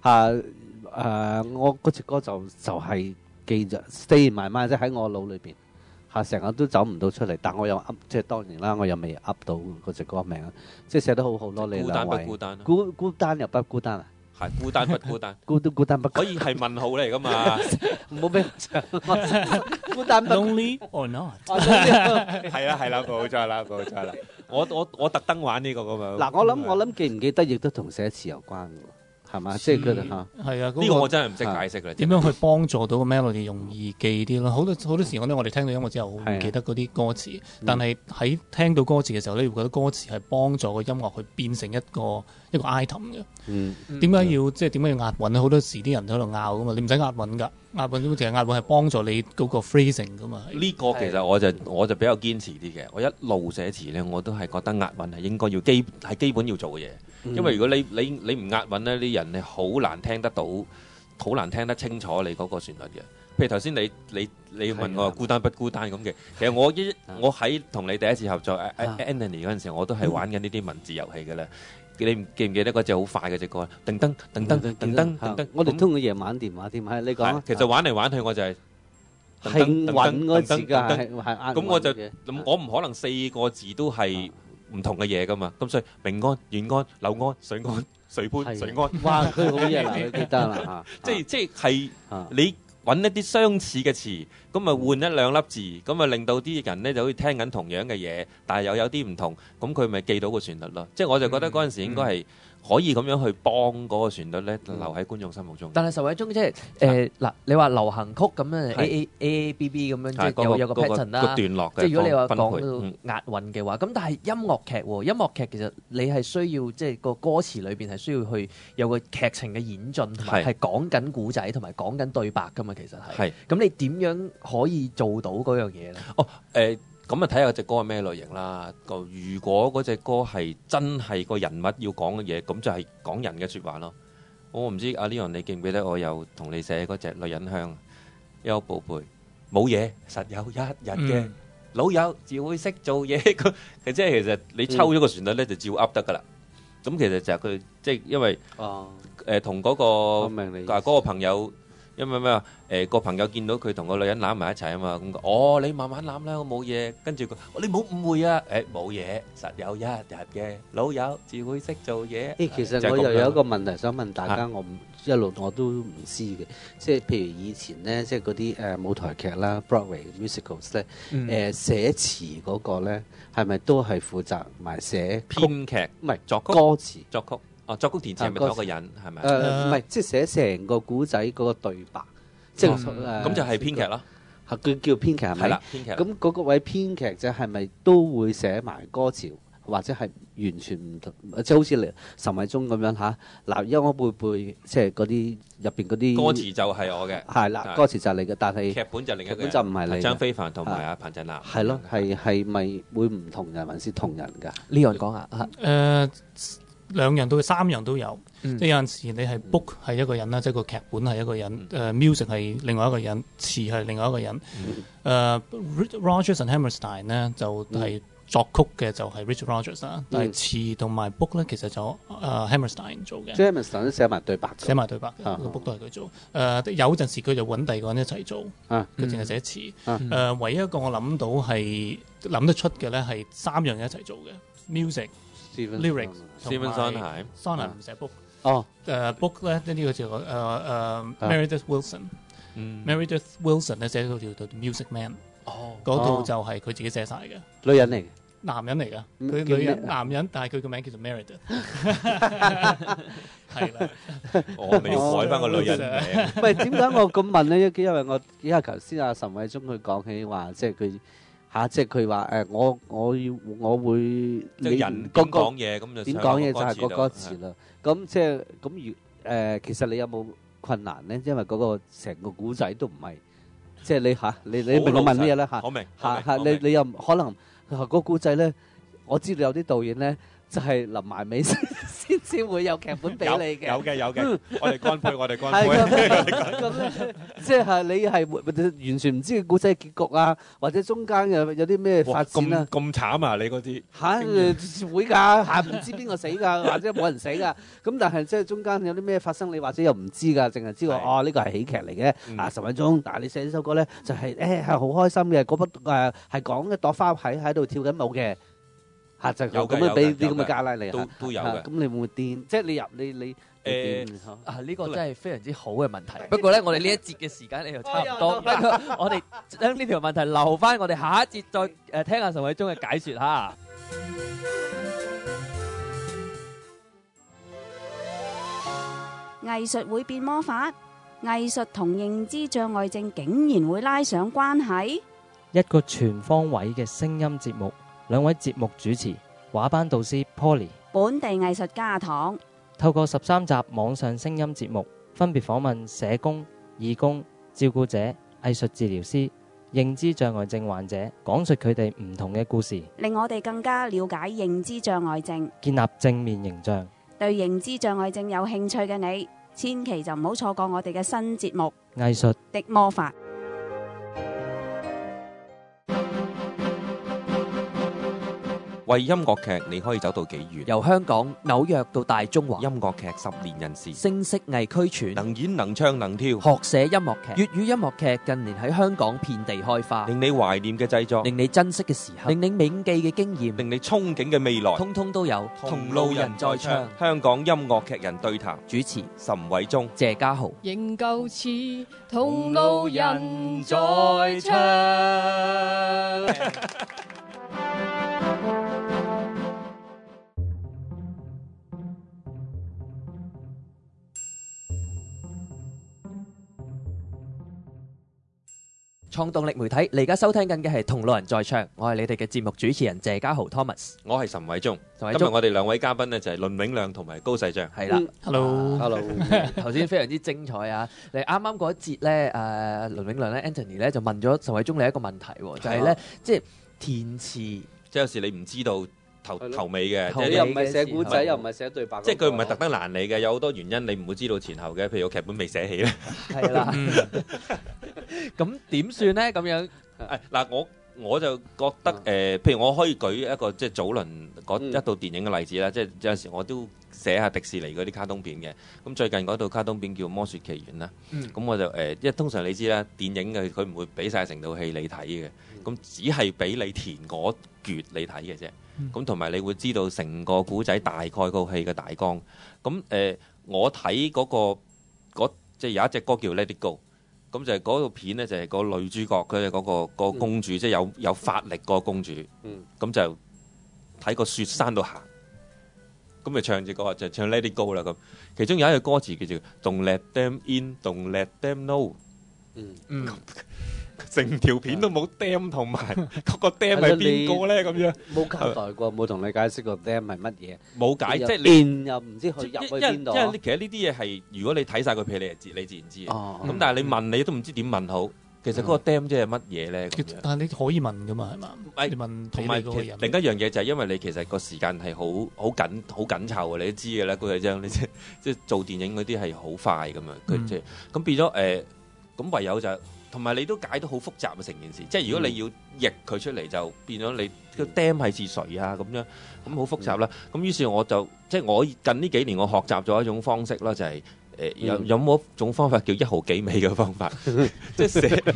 [SPEAKER 7] 我嗰隻歌就係記着 stay in my mind，即係喺我腦裏邊成日都走唔到出嚟，但我又即係當然啦，我又未噏到嗰隻歌名，即係寫得好好咯。你兩位
[SPEAKER 4] 孤單
[SPEAKER 7] 孤單又不孤單啊？
[SPEAKER 4] 係孤單不孤單，
[SPEAKER 7] 孤單不
[SPEAKER 4] 可以係問號嚟噶嘛？
[SPEAKER 7] 唔好俾我唱，孤單不
[SPEAKER 8] lonely or not？
[SPEAKER 4] 係啦，冇錯啦。我特登玩呢個咁樣。
[SPEAKER 7] 嗱，我諗記唔記得亦都同寫詞有關嘅，係嘛？即係佢哋嚇。
[SPEAKER 8] 係啊，
[SPEAKER 4] 呢個我真係唔識解釋啦。
[SPEAKER 8] 點樣去幫助到個 melody 容易記啲咯？好多時我哋聽到音樂之後唔記得嗰啲歌詞，但係喺聽到歌詞嘅時候咧，會覺得歌詞係幫助個音樂去變成一個 item 嘅。點解要押韻咧？好多時啲人喺度拗噶嘛，你唔使押韻㗎，押韻淨係押韻係幫助你嗰個 phrasing 㗎嘛。
[SPEAKER 4] 呢個其實我就比較堅持啲嘅，我一路寫詞咧，我都係覺得押韻係應該係基本要做嘅嘢。因為如果你唔押韻咧，啲人係好難聽得到，好難聽得清楚你嗰個旋律嘅。譬如頭先你問我孤單不孤單咁嘅，其實我喺同你第一次合作 Anthony 嗰陣時，我都係玩緊呢啲文字遊戲嘅啦。你記唔記得嗰隻好快嘅隻歌？噔噔噔噔噔噔噔，
[SPEAKER 7] 我哋通過夜晚電話添，係你講。
[SPEAKER 4] 其實玩嚟玩去，我就係
[SPEAKER 7] 興韻嗰字㗎，
[SPEAKER 4] 咁我就我唔可能4個字都係唔同嘅嘢噶嘛，咁所以平安、遠安、柳安、水安、水般、水安，
[SPEAKER 7] 哇！佢好嘢啦，你記得啦嚇，
[SPEAKER 4] 即係你揾一啲相似嘅詞，咁咪換一兩粒字，咁咪令到啲人咧就好似聽緊同樣嘅嘢，但係又有啲唔同，咁佢咪記到個旋律咯。即係我就覺得嗰陣時應該係可以咁樣去幫嗰個旋律咧留喺觀眾心目中。
[SPEAKER 5] 但係實惠中即係嗱，你話流行曲咁樣 A B B 咁樣，即係有個 pattern 啦。
[SPEAKER 4] 段落嘅。
[SPEAKER 5] 即係如果你話講到押韻嘅話，咁但係音樂劇喎，音樂劇其實你係需要即係個歌詞裏邊係需要去有個劇情嘅演進，同埋係講緊故仔，同埋講緊對白噶嘛，其實係。咁你點樣可以做到嗰樣嘢咧？
[SPEAKER 4] 咁啊睇下隻歌係咩類型啦。如果嗰隻歌係真係個人物要講嘅嘢，咁就係講人嘅説話咯。我唔知阿 Leon 你記唔記得我有同你寫嗰隻女人香，邱寶貝冇嘢，實有一日嘅老友自會識做嘢。其實你抽咗個旋律咧，就照噏得噶啦。咁其實就係佢即係因為同嗰個朋友因為咩啊？個朋友見到佢同個女人攬埋一齊啊嘛，咁哦你慢慢攬啦，我冇嘢。跟住佢，你唔好誤會啊！冇嘢，實有一日嘅老友自會識做嘢。
[SPEAKER 7] 其實我又有一個問題想問大家，一路我都唔知嘅，即係譬如以前咧，即係嗰啲舞台劇啦 ，Broadway musicals 咧，寫詞嗰個咧係咪都係負責埋寫
[SPEAKER 4] 編劇？唔係作曲、
[SPEAKER 7] 歌詞、
[SPEAKER 4] 作曲。作曲填詞係咪同一個人？係咪？
[SPEAKER 7] 唔係，即係寫成個古仔嗰個對白，即係
[SPEAKER 4] 咁就係編劇啦。
[SPEAKER 7] 佢叫編劇係咪？
[SPEAKER 4] 係啦，編劇。
[SPEAKER 7] 咁嗰個位編劇就係咪都會寫埋歌詞，或者係完全唔同？即係好似岑偉忠咁樣嚇。嗱，因為我背即係嗰啲入邊嗰啲
[SPEAKER 4] 歌詞就係我嘅。
[SPEAKER 7] 係啦，歌詞就係你嘅，但係
[SPEAKER 4] 劇本就另一個人。
[SPEAKER 7] 劇本就唔係你。
[SPEAKER 4] 張飛帆同埋阿彭振南。
[SPEAKER 7] 係咯，係咪會唔同人還是同人㗎？
[SPEAKER 5] 呢樣講下
[SPEAKER 8] 兩樣都三樣都有，即係有陣時你係 book 係一個人啦，即係個劇本係一個人，music 係另外一個人，詞係另外一個人。Rodgers and Hammerstein 咧就係作曲嘅就係 Richard Rodgers 啦，但係詞同埋 book 咧其實就Hammerstein 做嘅。
[SPEAKER 7] 即係 Hammerstein 都寫埋對白，
[SPEAKER 8] 寫埋對白嘅個 book 都係佢做。有陣時佢就揾第二個人一齊做，佢淨係寫詞。唯一一個我諗到係諗得出嘅咧係三樣嘢一齊做嘅 music。lyrics 同埋 Sondheim 唔寫 book， book 咧呢個就Meredith Wilson，Meredith Wilson 咧寫到條 Music Man， 嗰套就係佢自己寫晒嘅，
[SPEAKER 7] 女人嚟嘅，
[SPEAKER 8] 男人嚟㗎，佢女人男人，但係佢個名叫做 Meredith， 係啦，
[SPEAKER 4] 我咪要改翻個女人名。
[SPEAKER 7] 唔係點解我咁問咧？因為我因為頭先阿岑偉忠佢講起話，即係佢。即係佢話我會
[SPEAKER 4] 即係人點講嘢咁就
[SPEAKER 7] 點講嘢就係個歌詞啦。咁即係咁其實你有冇困難咧？因為嗰個成個古仔都唔係，即係你明我問咩嘢咧？
[SPEAKER 4] 我明
[SPEAKER 7] 你又可能個古仔咧，我知道有啲導演咧。就係臨埋尾先至會有劇本俾你嘅，
[SPEAKER 3] 有嘅，我哋乾杯。
[SPEAKER 7] 咁咧，即係你係完全唔知個故仔結局啊，或者中間有啲咩發展啊？
[SPEAKER 3] 咁慘啊！你嗰啲
[SPEAKER 7] 會㗎，唔知邊個死㗎，或者冇人死㗎。咁但係即係中間有啲咩發生，你或者又唔知㗎，淨係知道呢個係喜劇嚟嘅。岑偉忠，但係你寫呢首歌咧，就係係好開心嘅，嗰筆係講一朵花喺度跳緊舞嘅。就咁樣俾啲咁嘅加拉你，
[SPEAKER 4] 都有嘅。
[SPEAKER 7] 咁你會唔會癲？即係你呢
[SPEAKER 5] 個真係非常之好嘅問題。不過咧，我哋呢一節嘅時間咧就差唔多，我哋將呢條問題留翻，我哋下一節再聽下岑偉忠嘅解説嚇。
[SPEAKER 11] 藝術會變魔法，藝術同認知障礙症竟然會拉上關係？
[SPEAKER 12] 一個全方位嘅聲音節目。兩位節目主持，畫班導師 Poly，
[SPEAKER 11] 本地藝術家唐，
[SPEAKER 12] 透過13集網上聲音節目，分別訪問社工、義工、照顧者、藝術治療師、認知障礙症患者，講述佢哋唔同嘅故事，
[SPEAKER 11] 令我哋更加了解認知障礙症，
[SPEAKER 12] 建立正面形象。
[SPEAKER 11] 對認知障礙症有興趣嘅你，千祈就唔好錯過我哋嘅新節目《
[SPEAKER 12] 藝術
[SPEAKER 11] 的魔法》。
[SPEAKER 4] 為音樂劇，你可以走到幾遠？
[SPEAKER 5] 由香港、紐約到大中華，
[SPEAKER 4] 音樂劇10年人士，
[SPEAKER 5] 聲色藝俱全，
[SPEAKER 4] 能演能唱能跳，
[SPEAKER 5] 學寫音樂劇。粵語音樂劇近年喺香港遍地開花，
[SPEAKER 4] 令你懷念嘅製作，
[SPEAKER 5] 令你珍惜嘅時刻，令你銘記嘅經驗，
[SPEAKER 4] 令你憧憬嘅未來，
[SPEAKER 5] 通通都有。
[SPEAKER 4] 同路人在唱，香港音樂劇人對談，
[SPEAKER 5] 主持
[SPEAKER 4] 岑偉忠、
[SPEAKER 5] 謝家豪。
[SPEAKER 6] 仍舊似同路人在唱。
[SPEAKER 5] 創動力媒體，你而家收聽緊嘅係《同路人在唱》，我係你哋嘅節目主持人謝家豪 Thomas，
[SPEAKER 4] 我係岑偉忠。今日我哋兩位嘉賓呢就係倫永亮同埋高世章。
[SPEAKER 5] 係啦
[SPEAKER 8] ，Hello，
[SPEAKER 5] 頭先非常之精彩啊！你啱啱嗰一節咧，倫永亮咧 Anthony 咧就問咗岑偉忠你一個問題，就係咧即係填詞，
[SPEAKER 4] 即係有時你唔知道頭尾嘅，
[SPEAKER 7] 即係又唔係寫古仔，又唔係寫對白，
[SPEAKER 4] 即係佢唔係特登難你嘅，有好多原因你唔會知道前後嘅，譬如個劇本未寫起咧。
[SPEAKER 5] 係啦，咁點算咧？咁樣
[SPEAKER 4] 嗱， 我就覺得譬如我可以舉一個即係早輪嗰一套電影嘅例子啦，即係有陣時我都寫下迪士尼嗰啲卡通片嘅。咁最近嗰套卡通片叫《魔雪奇緣》啦。咁我就因為通常你知啦，電影嘅佢唔會俾晒成套戲你睇嘅，咁只係俾你填嗰橛你睇嘅啫。咁同埋你會知道成個古仔大概個戲嘅大綱。咁我睇嗰即係有一隻歌叫《Let It Go》。咁就係嗰套片咧，就係個女主角佢係嗰個公主，即係有法力個公主。咁就喺個雪山度行，咁咪唱隻歌就唱 Let It Go 啦。咁其中有一句歌詞叫做 Don't let them in, don't let them know。成條片都冇 damn 同埋嗰個 damn 係邊個咧？咁樣
[SPEAKER 7] 冇交代過，冇同你解釋過 damn 係乜嘢。
[SPEAKER 4] 冇解，即係
[SPEAKER 7] 你又唔知佢入去邊度。
[SPEAKER 4] 因為其實呢啲嘢係如果你睇晒個片，你自然知嘅。咁但係你問你都唔知點問好。其實嗰個 damn 即係乜嘢咧？
[SPEAKER 8] 但係你可以問噶嘛，係嘛？你問
[SPEAKER 4] 同埋另一樣嘢就係因為你其實個時間係好緊湊嘅，你都知嘅啦。高啟章，你即係做電影嗰啲係好快咁樣，佢即係咁變咗咁唯有就。同埋你都解得好複雜嘅成件事，即係如果你要譯佢出嚟，就變咗你個 damn 係似誰啊咁樣，咁好複雜啦。咁於是我就即係我近呢幾年我學習咗一種方式啦，就係有冇一種方法叫一毫幾尾嘅方法，即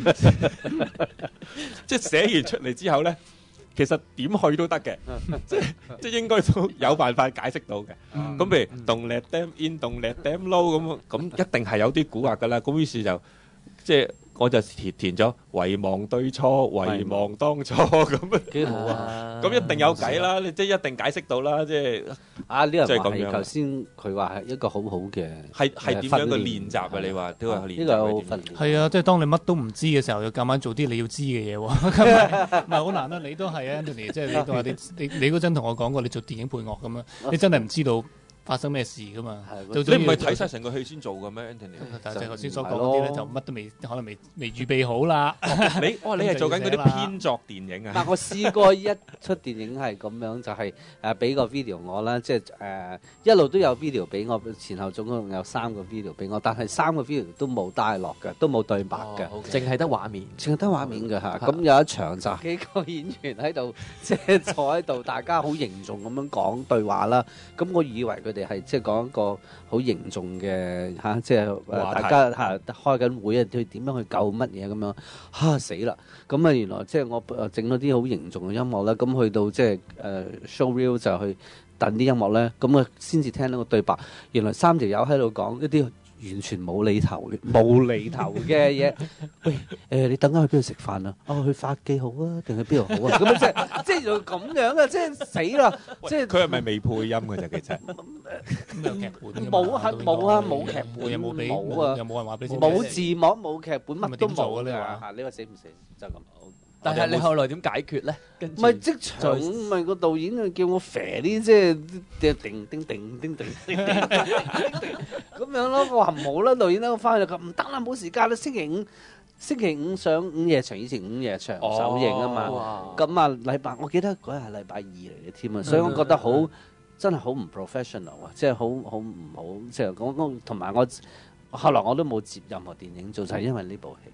[SPEAKER 4] 係寫完出嚟之後咧，其實點去都得嘅，即係應該都有辦法解釋到嘅。咁譬如don't let them in, don't let them know 咁一定係有啲蠱惑噶啦。咁於是就即係。我就填咗遺忘對錯，遺忘當初咁，
[SPEAKER 7] 幾好啊！
[SPEAKER 4] 咁一定有計啦，你即係一定解釋到啦，即係
[SPEAKER 7] 呢個話係頭先佢話係一個好好嘅
[SPEAKER 4] 係點樣嘅練習啊？你話都係練習，
[SPEAKER 7] 呢個好訓練。
[SPEAKER 8] 係啊，即係當你乜都唔知嘅時候，要夾硬做啲你要知嘅嘢喎，唔係好難啊！你都係啊 Anthony，即係你都話你嗰陣同我講過，你做電影配樂咁樣，你真係唔知道發生咩事噶嘛？
[SPEAKER 4] 你唔係睇晒成個戲先做嘅咩 Anthony？
[SPEAKER 8] 但係頭先所講嗰啲咧，就乜都未，可能未預備好啦。
[SPEAKER 4] 你係做緊嗰啲編作電影啊？
[SPEAKER 7] 但我試過一出電影係咁樣，就係俾個 video 我啦，即係一路都有 video 俾我，前後總共有3個 video 俾我，但係3個 video 都冇dialogue嘅，都冇對白嘅，
[SPEAKER 5] 淨係得畫面，
[SPEAKER 7] 淨係得畫面嘅嚇。咁有一場就幾個演員喺度，即係坐喺度，大家好凝重咁樣講對話啦。咁我以為佢哋係即係講一個好凝重嘅嚇，即係大家開緊會啊，佢點樣去救乜嘢咁樣死啦！咁原來即係我整咗啲好凝重嘅音樂啦，咁去到即係show reel 就去等啲音樂咧，咁先至聽到個對白。原來3條友喺度講一啲完全冇厘頭嘅嘢。喂，你等間去邊度食飯啊？去發記好啊，定去邊度好啊？咁即係就咁樣啊！即係死啦！即係
[SPEAKER 4] 佢係咪未配音嘅啫？其實
[SPEAKER 8] 有劇本
[SPEAKER 7] 冇劇本，
[SPEAKER 8] 有冇俾
[SPEAKER 7] 冇啊？
[SPEAKER 8] 有冇人話俾你？
[SPEAKER 7] 冇字幕，冇劇本，乜都冇
[SPEAKER 8] 你
[SPEAKER 7] 啊！你話死唔死？就咁。
[SPEAKER 5] 但係你後來點解決咧？
[SPEAKER 7] 唔係即場，唔係個導演叫我肥啲，即係叮叮叮叮叮叮咁樣咯。我話唔好啦，導演咧，我翻去就唔得啦，冇時間啦。星期五上午夜場，以前午夜場首映啊嘛。咁禮拜，我記得嗰日係禮拜2嚟嘅添啊，所以我覺得真係好唔 professional 啊，即係好唔好，即係講同埋我後來我都冇接任何電影做，就係因為呢部戲。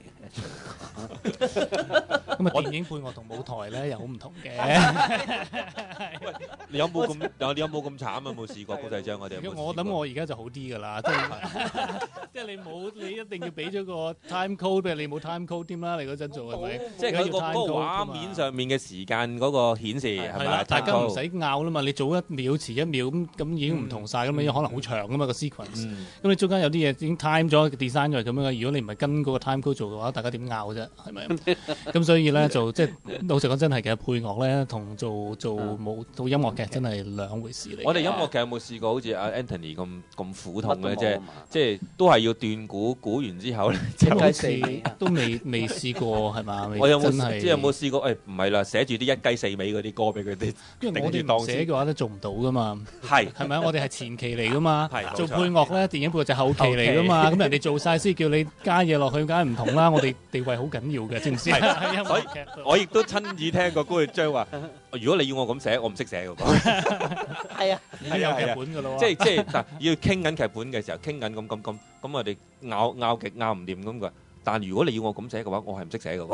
[SPEAKER 8] 咁電影配樂同舞台咧又好唔同嘅。
[SPEAKER 4] 喂，你有冇咁慘啊？冇試過高仔章我哋。
[SPEAKER 8] 我諗我而家就好啲㗎啦，即係你一定要俾咗個 time code，譬如你冇 time code 添啦，你嗰陣做係咪？
[SPEAKER 4] 即係佢個畫面上面嘅時間嗰個顯示係咪？
[SPEAKER 8] 大家唔使拗啦嘛，你早1秒遲1秒咁已經唔同晒，咁你可能好長㗎嘛個 sequence。咁你中間有啲嘢已經 time 咗 design 咗係咁樣，如果你唔係跟嗰個 time code 做嘅話，大家點拗啫？係咪？咁所以咧就即係老實講，真係嘅配樂咧同做音樂劇真係兩回事嚟。
[SPEAKER 4] 我哋音樂劇有冇試過好似阿 Anthony 咁苦痛嘅？即係都係要斷估完之後咧，
[SPEAKER 8] 好似都未試過係嘛？
[SPEAKER 4] 我有冇即係有冇試過？唔係啦，寫住啲一雞4尾嗰啲歌俾佢哋。
[SPEAKER 8] 因為我哋唔寫嘅話都做唔到噶嘛。係咪啊？我哋係前期嚟噶嘛。做配樂咧，電影配樂就後期嚟噶嘛。咁人哋做晒先叫你加嘢落去，梗係唔同啦。我哋地位好緊要嘅，知唔知？
[SPEAKER 4] 所以我亦都親自聽過高啟章話：如果你要我咁寫，我唔識寫嘅。
[SPEAKER 7] 係啊，
[SPEAKER 8] 係有劇本嘅咯。
[SPEAKER 4] 即係但要傾緊劇本嘅時候，傾緊咁我哋拗極拗唔掂咁嘅。但如果你要我咁寫嘅話，我係唔識寫嘅喎。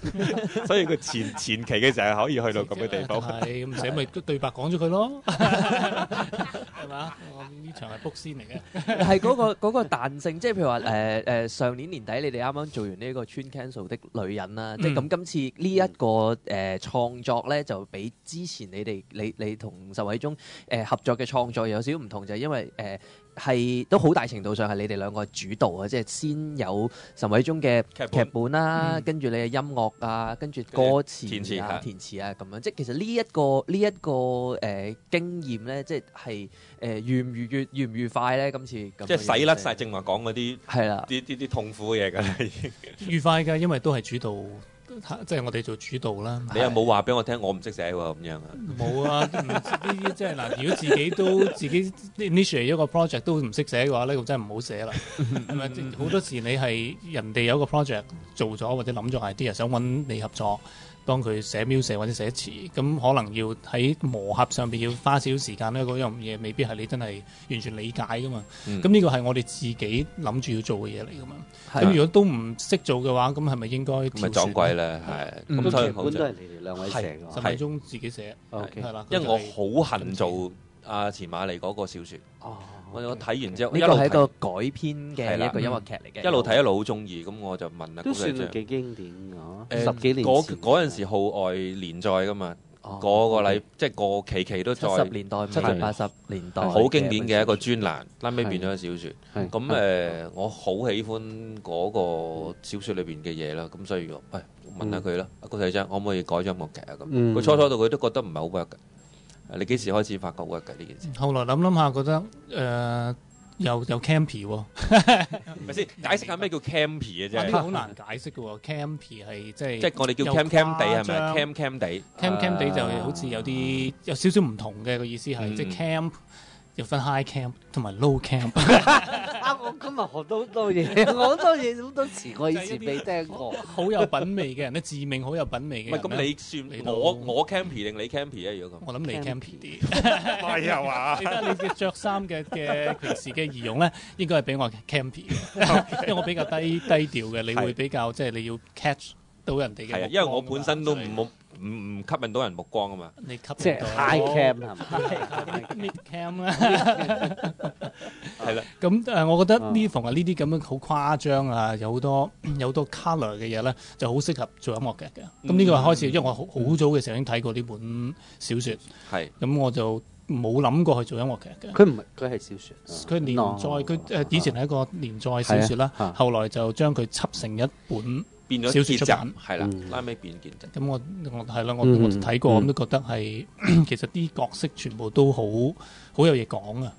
[SPEAKER 4] 所以佢前期嘅時候可以去到咁嘅地步。
[SPEAKER 8] 係咁寫咪對白講咗佢咯，係嘛？我呢場係 book 先嚟嘅，
[SPEAKER 5] 係嗰個彈性，即係譬如話上年年底你哋啱啱做完呢個穿 cancel 的女人啦，即係咁今次呢一個創作咧就比之前你同岑偉忠合作嘅創作有少少唔同，就係因為係都好大程度上係你哋兩個主導啊，即係先有岑偉忠嘅劇本啦，跟住你嘅音樂啊，跟住歌詞填詞啊咁樣，即係其實呢一個經驗咧，即係愉唔愉快咧？今次
[SPEAKER 4] 即係洗甩晒正話講嗰啲
[SPEAKER 5] 係啦，
[SPEAKER 4] 啲痛苦嘅嘢㗎啦，已經
[SPEAKER 8] 愉快㗎，因為都係主導。即係我哋做主導啦。
[SPEAKER 4] 你又冇話俾我聽，我唔識寫喎咁樣啊？
[SPEAKER 8] 冇啊！呢啲即係嗱，如果自己 initiate 一個 project 都唔識寫嘅話咧，咁真係唔好寫啦。係咪？好多時你係人哋有個 project 做咗或者諗咗 idea，想揾你合作，當佢寫 music 或者寫詞，咁可能要喺磨合上邊要花少少時間咧。嗰樣嘢未必係你真係完全理解噶嘛。咁呢個係我哋自己諗住要做嘅嘢嚟噶嘛。咁如果都唔識做嘅話，咁係咪應該
[SPEAKER 4] 咪撞鬼咧？係咁，所以
[SPEAKER 7] 劇本都係你哋兩位寫嘅，
[SPEAKER 8] 岑偉忠自己寫。
[SPEAKER 7] 係
[SPEAKER 8] 啦，
[SPEAKER 4] 因為我好恨做阿錢瑪莉嗰個小説。我睇完之後，
[SPEAKER 5] 呢個係一個改編嘅一個音樂劇嚟嘅，
[SPEAKER 4] 一路睇一路好中意，咁我就問啦。
[SPEAKER 7] 都算係幾經典㗎，10幾年前
[SPEAKER 4] 嗰陣時號外連載㗎嘛，個禮即係個期都在
[SPEAKER 5] 70年代、70、80年代，
[SPEAKER 4] 好經典嘅一個專欄，後尾變咗小説。咁我好喜歡嗰個小説裏邊嘅嘢啦，咁所以我問下佢啦，阿高世章可唔可以改音樂劇啊？咁佢初到佢都覺得唔係好 work 嘅。你幾時開始發覺 work 嘅呢件事？
[SPEAKER 8] 後來諗下覺得又 campy 喎，
[SPEAKER 4] 咪先解釋下咩叫 campy 嘅啫？
[SPEAKER 8] 呢個好難解釋嘅喎，campy 係即係
[SPEAKER 4] 我哋叫 cam 地係咪？cam 地
[SPEAKER 8] cam 地就好似有少少唔同嘅個意思係，即係 camp 有分 high camp 同埋 low camp。
[SPEAKER 7] 我今日學到好多嘢，好多嘢好多詞我以前未聽過。
[SPEAKER 8] 好有品味嘅人咧，自命好有品味嘅。
[SPEAKER 4] 唔係咁，你算我 campy 定你 campy 啊？如果咁，
[SPEAKER 8] 我諗你 campy 啲。係啊嘛！你睇你嘅着衫嘅平時嘅儀容咧，應該係比我 campy 嘅，因為我比較低調嘅，你會比較即係你要 catch 到人哋嘅。
[SPEAKER 4] 係啊，因為我本身都唔吸引到人目光啊嘛。
[SPEAKER 8] 你吸
[SPEAKER 7] 即係 high cam 係咪
[SPEAKER 8] ？mid cam 啦，係啦。咁我覺得呢逢係呢啲咁樣好誇張啊，有好多 colour 嘅嘢咧，就好適合做音樂劇嘅。咁呢個係開始，因為我好早嘅時候已經睇過呢本小説，係咁我就冇諗過去做音樂劇嘅。
[SPEAKER 7] 佢係小説，
[SPEAKER 8] 佢連載佢以前係一個連載小説啦，後來就將佢輯成一本。
[SPEAKER 4] 變咗結集，係啦，拉尾變結集。
[SPEAKER 8] 咁我係啦，我睇過，咁都覺得係其實啲角色全部都好有嘢講啊。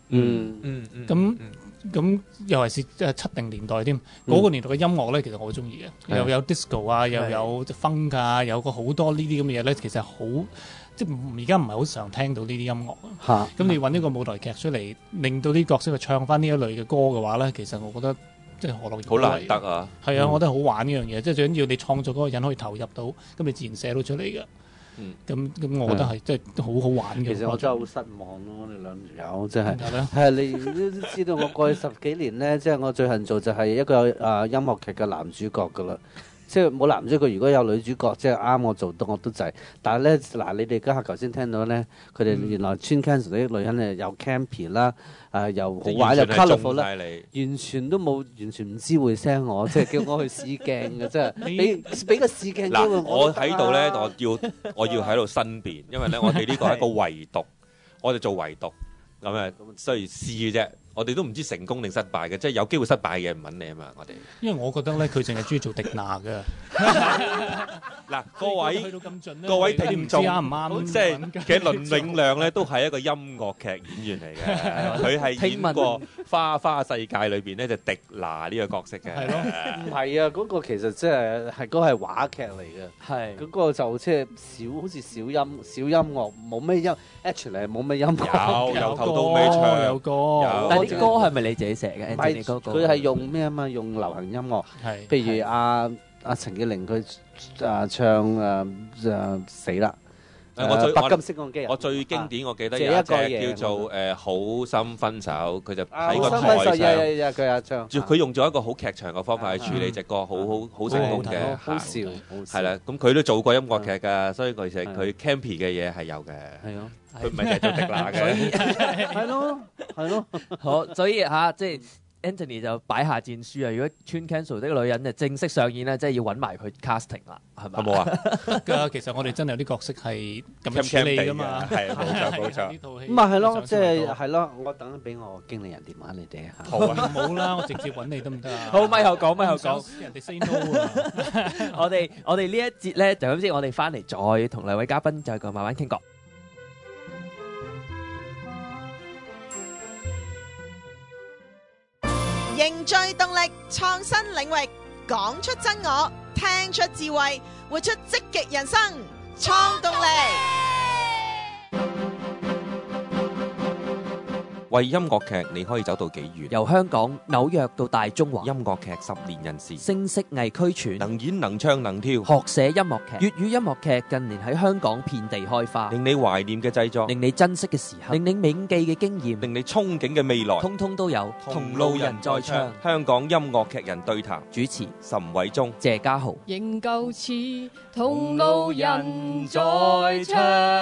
[SPEAKER 8] 咁尤其是70年代添，嗰個年代嘅音樂咧，其實我好中意嘅，又有 disco 啊，又有 funk 啊，有個好多呢啲咁嘅嘢咧，其實好即係而家唔係好常聽到呢啲音樂啊。咁你揾一個舞台劇出嚟，令到啲角色去唱翻呢一類嘅歌嘅話咧，其實我覺得。即係何樂而不為，
[SPEAKER 4] 好難得啊！
[SPEAKER 8] 係啊，我覺得好玩呢樣嘢，即係最緊要你創作嗰個人可以投入到，咁你自然寫到出嚟嘅。咁我覺得係即係好好玩嘅。
[SPEAKER 7] 其實我真係好失望咯，你兩條友真係係你都知道我過去10幾年咧，即係我最恨做就係一個音樂劇嘅男主角噶啦。即係冇男主角，如果有女主角，即係啱我做到我都制。但係咧嗱，你哋家下頭先聽到咧，佢哋原來穿 cancel 啲女人咧又 campy 啦，又好玩又 colourful 啦，完全都冇，完全唔知會聲我，即係叫我去試鏡嘅，即係俾個試鏡機會
[SPEAKER 4] 我喺度咧，我要喺度申辯，因為咧我哋呢個係一個圍讀，我哋做圍讀咁所以試嘅啫。我哋都唔知成功定失敗嘅，即係有機會失敗嘅唔揾你啊嘛！我哋
[SPEAKER 8] 因為我覺得咧，佢淨係中意做迪娜嘅。
[SPEAKER 4] 嗱，各位聽眾，
[SPEAKER 8] 唔知啱唔啱？
[SPEAKER 4] 即係其實倫永亮咧都係一個音樂劇演員嚟嘅，佢係演過《花花世界》裏邊咧就迪娜呢個角色嘅。
[SPEAKER 8] 係咯，
[SPEAKER 7] 唔係啊，嗰個其實即係嗰個係話劇嚟嘅。係嗰個就即係好似小音樂，冇咩音 ，actually 冇咩音樂。
[SPEAKER 4] 由頭到尾唱
[SPEAKER 8] 有歌。
[SPEAKER 5] 啲歌係咪你自己寫嘅？
[SPEAKER 7] 唔係，佢係用咩啊嘛？用流行音樂，譬如阿陳潔靈佢唱死啦， 白金升降機。
[SPEAKER 4] 我最經典，我記得有一隻叫做好心分手，佢就喺個台上，佢用咗一個好劇場嘅方法去處理隻歌，好成功嘅，
[SPEAKER 7] 好笑，
[SPEAKER 4] 係啦。咁佢都做過音樂劇㗎，所以其實佢 campy 嘅嘢係有嘅。
[SPEAKER 7] 係啊，
[SPEAKER 4] 佢唔係淨係做迪娜嘅。
[SPEAKER 7] 係咯。
[SPEAKER 5] 好，所以即係。Anthony 就擺下戰書啊！如果穿 cancel 呢個女人就正式上演咧，即係要揾埋佢 casting 啦，係咪？
[SPEAKER 4] 好冇啊？
[SPEAKER 8] 得㗎，其實我哋真係有啲角色係咁樣處理㗎嘛。
[SPEAKER 4] 係冇錯。
[SPEAKER 7] 咁咪係咯，即係係咯，我等緊俾我經理人電話你哋嚇。
[SPEAKER 8] 好啊，冇啦，我直接揾你得唔得啊？
[SPEAKER 5] 好，咪後講，
[SPEAKER 8] 人哋 say no 啊！
[SPEAKER 5] 我哋呢一節咧就咁先，我哋翻嚟再同兩位嘉賓再慢慢傾過。
[SPEAKER 1] 凝聚動力，創新領域，講出真我，聽出智慧，活出積極人生，創動力。
[SPEAKER 4] 為音樂劇，你可以走到幾遠？
[SPEAKER 5] 由香港、紐約到大中華，
[SPEAKER 4] 音樂劇10年人士，
[SPEAKER 5] 聲色藝俱全，
[SPEAKER 4] 能演能唱能跳，
[SPEAKER 5] 學寫音樂劇。粵語音樂劇近年喺香港遍地開花，
[SPEAKER 4] 令你懷念嘅製作，
[SPEAKER 5] 令你珍惜嘅時刻，令你銘記嘅經驗，
[SPEAKER 4] 令你憧憬嘅未來，
[SPEAKER 5] 通通都有。
[SPEAKER 4] 同路人在唱，香港音樂劇人對談，
[SPEAKER 5] 主持
[SPEAKER 4] 岑偉忠、
[SPEAKER 5] 謝家豪。
[SPEAKER 6] 仍舊似同路人在唱。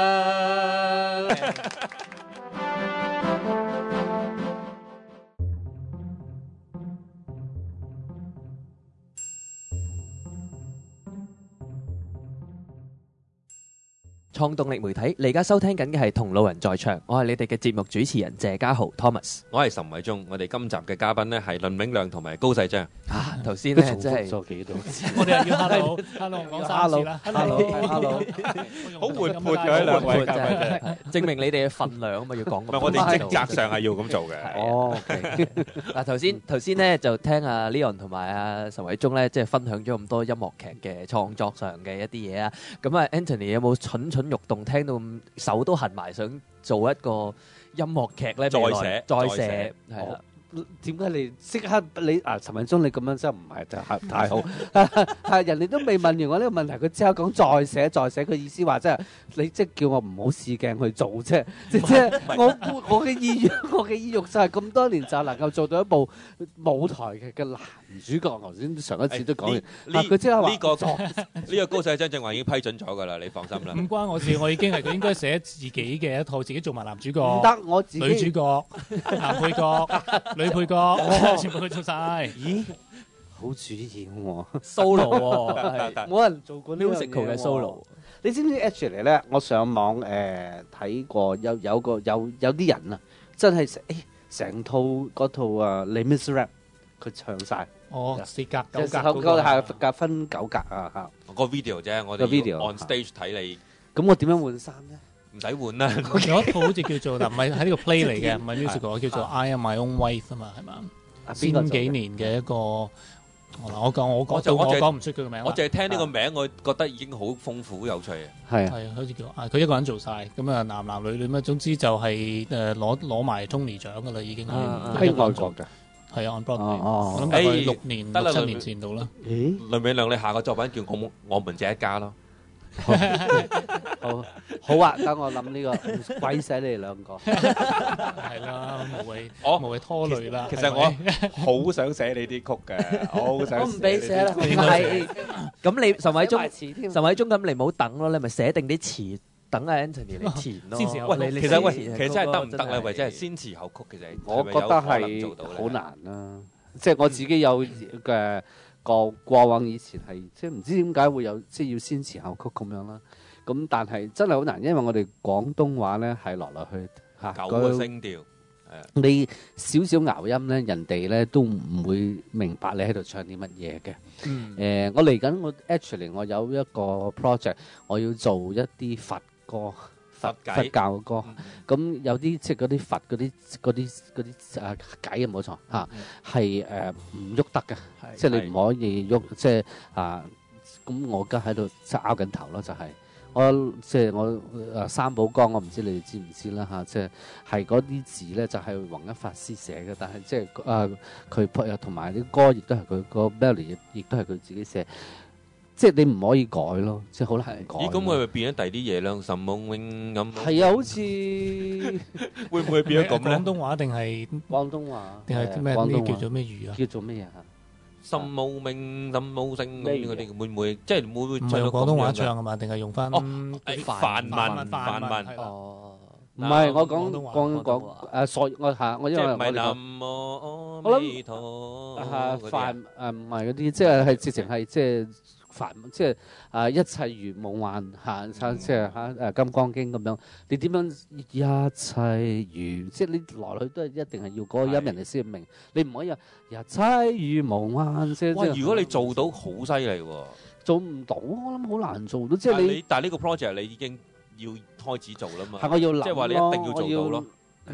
[SPEAKER 5] 創動力媒體，你而家收聽緊嘅係同路人在場，我係你哋嘅節目主持人謝家豪 Thomas，
[SPEAKER 4] 我係岑偉忠。我哋今集嘅嘉賓呢係倫永亮同埋高世章。
[SPEAKER 5] 頭先咧真係
[SPEAKER 7] 咗幾多次，
[SPEAKER 8] 我哋又要 hello 講三次啦
[SPEAKER 7] hello
[SPEAKER 4] 好活潑嘅兩位嘉賓，
[SPEAKER 5] 證明你哋嘅份量啊嘛，要講。
[SPEAKER 4] 唔係我哋職責上係要咁做嘅。
[SPEAKER 5] 哦，嗱頭先咧就聽阿 Leon 同埋阿岑偉忠咧，即係分享咗咁多音樂劇嘅創作上嘅一啲嘢啊。咁啊 Anthony 有冇蠢欲動，聽到手都痕埋，想做一個音樂劇咧？再寫係啦。
[SPEAKER 7] 點解你即刻你陳偉忠你咁樣真係唔係太好？係人哋都未問完我呢個問題，佢即刻講再寫，佢意思話即係你即係叫我唔好試鏡去做啫。即係我嘅意欲就係咁多年就能夠做到一部舞台劇嘅男主角。頭先上一次都講完，佢即刻話
[SPEAKER 4] 呢個高世章正話已經批准咗㗎啦，你放心啦。
[SPEAKER 8] 唔關我事，我已經係佢應該寫自己嘅一套，自己做埋男主角。
[SPEAKER 7] 唔得，我自己
[SPEAKER 8] 女主角、男配角。女配角全部佢做晒，
[SPEAKER 7] 咦？好主意喎
[SPEAKER 5] ，solo 喎，
[SPEAKER 7] 冇人做過
[SPEAKER 5] musical 嘅 solo。
[SPEAKER 7] 你知唔知 actually 咧？我上網睇過有啲人啊，真係成套嗰套Les Miserables佢唱晒。
[SPEAKER 8] 哦，4格9
[SPEAKER 7] 格係分9格啊嚇。
[SPEAKER 4] 個 video 啫，我哋 video on stage 睇你。
[SPEAKER 7] 咁我點樣換衫咧？
[SPEAKER 4] 唔使換啦，
[SPEAKER 8] 有一套好似叫做唔係喺呢個 play 嚟嘅，唔係 musical，叫做 I Am My Own Wife 啊嘛，係嘛？先幾年嘅一個，我講唔出佢個名，
[SPEAKER 4] 我淨係聽呢個名，我覺得已經好豐富有趣嘅。
[SPEAKER 7] 係
[SPEAKER 8] 啊，好似叫佢一個人做晒，咁啊男女咁啊，總之就係攞埋 Tony 獎噶啦，已經
[SPEAKER 7] 喺外國㗎。
[SPEAKER 8] 係啊 on Broadway，我諗大概6年7年前到啦。
[SPEAKER 4] 倫永亮，你下個作品叫我們這一家咯。
[SPEAKER 7] 好啊！等我諗呢個鬼死你哋兩個，
[SPEAKER 8] 係啦，無謂拖累啦。
[SPEAKER 4] 其實我好想寫你啲曲嘅，我好想。
[SPEAKER 5] 我唔俾寫啦，係咁你岑偉忠咁你唔好等咯，你咪寫定啲詞，等阿 Anthony 嚟填咯。
[SPEAKER 4] 其實真係得唔得咧？或者係先詞後曲，其實
[SPEAKER 7] 我覺得係好難啦。即係我自己有嘅。過往以前係即係唔知點解會有即係要先詞後曲咁樣啦，咁但係真係好難，因為我哋廣東話咧係來去
[SPEAKER 4] 9個聲調，
[SPEAKER 7] 你少少咬音咧，人哋咧都唔會明白你喺度唱啲乜嘢嘅。我嚟緊我 actually 我有一個 project， 我要做一啲佛歌。佛教嘅歌，咁有啲即係嗰啲佛嗰啲偈冇錯嚇，係唔喐得嘅，即係你唔可以喐，即係咁我而家喺度即係拗緊頭咯，就係我三寶歌，我唔知你哋知唔知啦嚇，即係嗰啲字咧就係弘一法師寫嘅，但係即係佢同埋啲歌亦都係佢個 melody， 亦都係佢自己寫。 即係你唔可以改咯，即係好難改。
[SPEAKER 4] 咦，咁佢咪變咗第二啲嘢啦？岑夢詠咁。
[SPEAKER 7] 係啊，好似
[SPEAKER 4] 會唔會變咗咁咧？
[SPEAKER 8] 廣東話定係
[SPEAKER 7] 廣東話
[SPEAKER 8] 定係咩？呢叫做咩語啊？
[SPEAKER 7] 叫做咩啊？
[SPEAKER 4] 岑夢詠、岑夢聲咁嗰啲會唔會即係會唔會
[SPEAKER 8] 唔係用廣東話唱啊嘛？定係用翻
[SPEAKER 4] 梵文？
[SPEAKER 8] 哦，
[SPEAKER 7] 唔係我講誒，所以我因為我諗梵唔係嗰啲，即係直情係即係梵，即係一切如夢幻嚇，即係《金剛經》咁樣。你點樣一切如？即係你來去都係一定係要嗰個音，人哋先明。你唔可以話一切如夢幻。
[SPEAKER 4] 哇！如果你做到好犀利喎，
[SPEAKER 7] 做唔到，我諗好難做到。即係你，
[SPEAKER 4] 但係呢個 project 你已經要開始做啦嘛。
[SPEAKER 7] 係我要諗咯，
[SPEAKER 4] 即係話你一定要做到咯。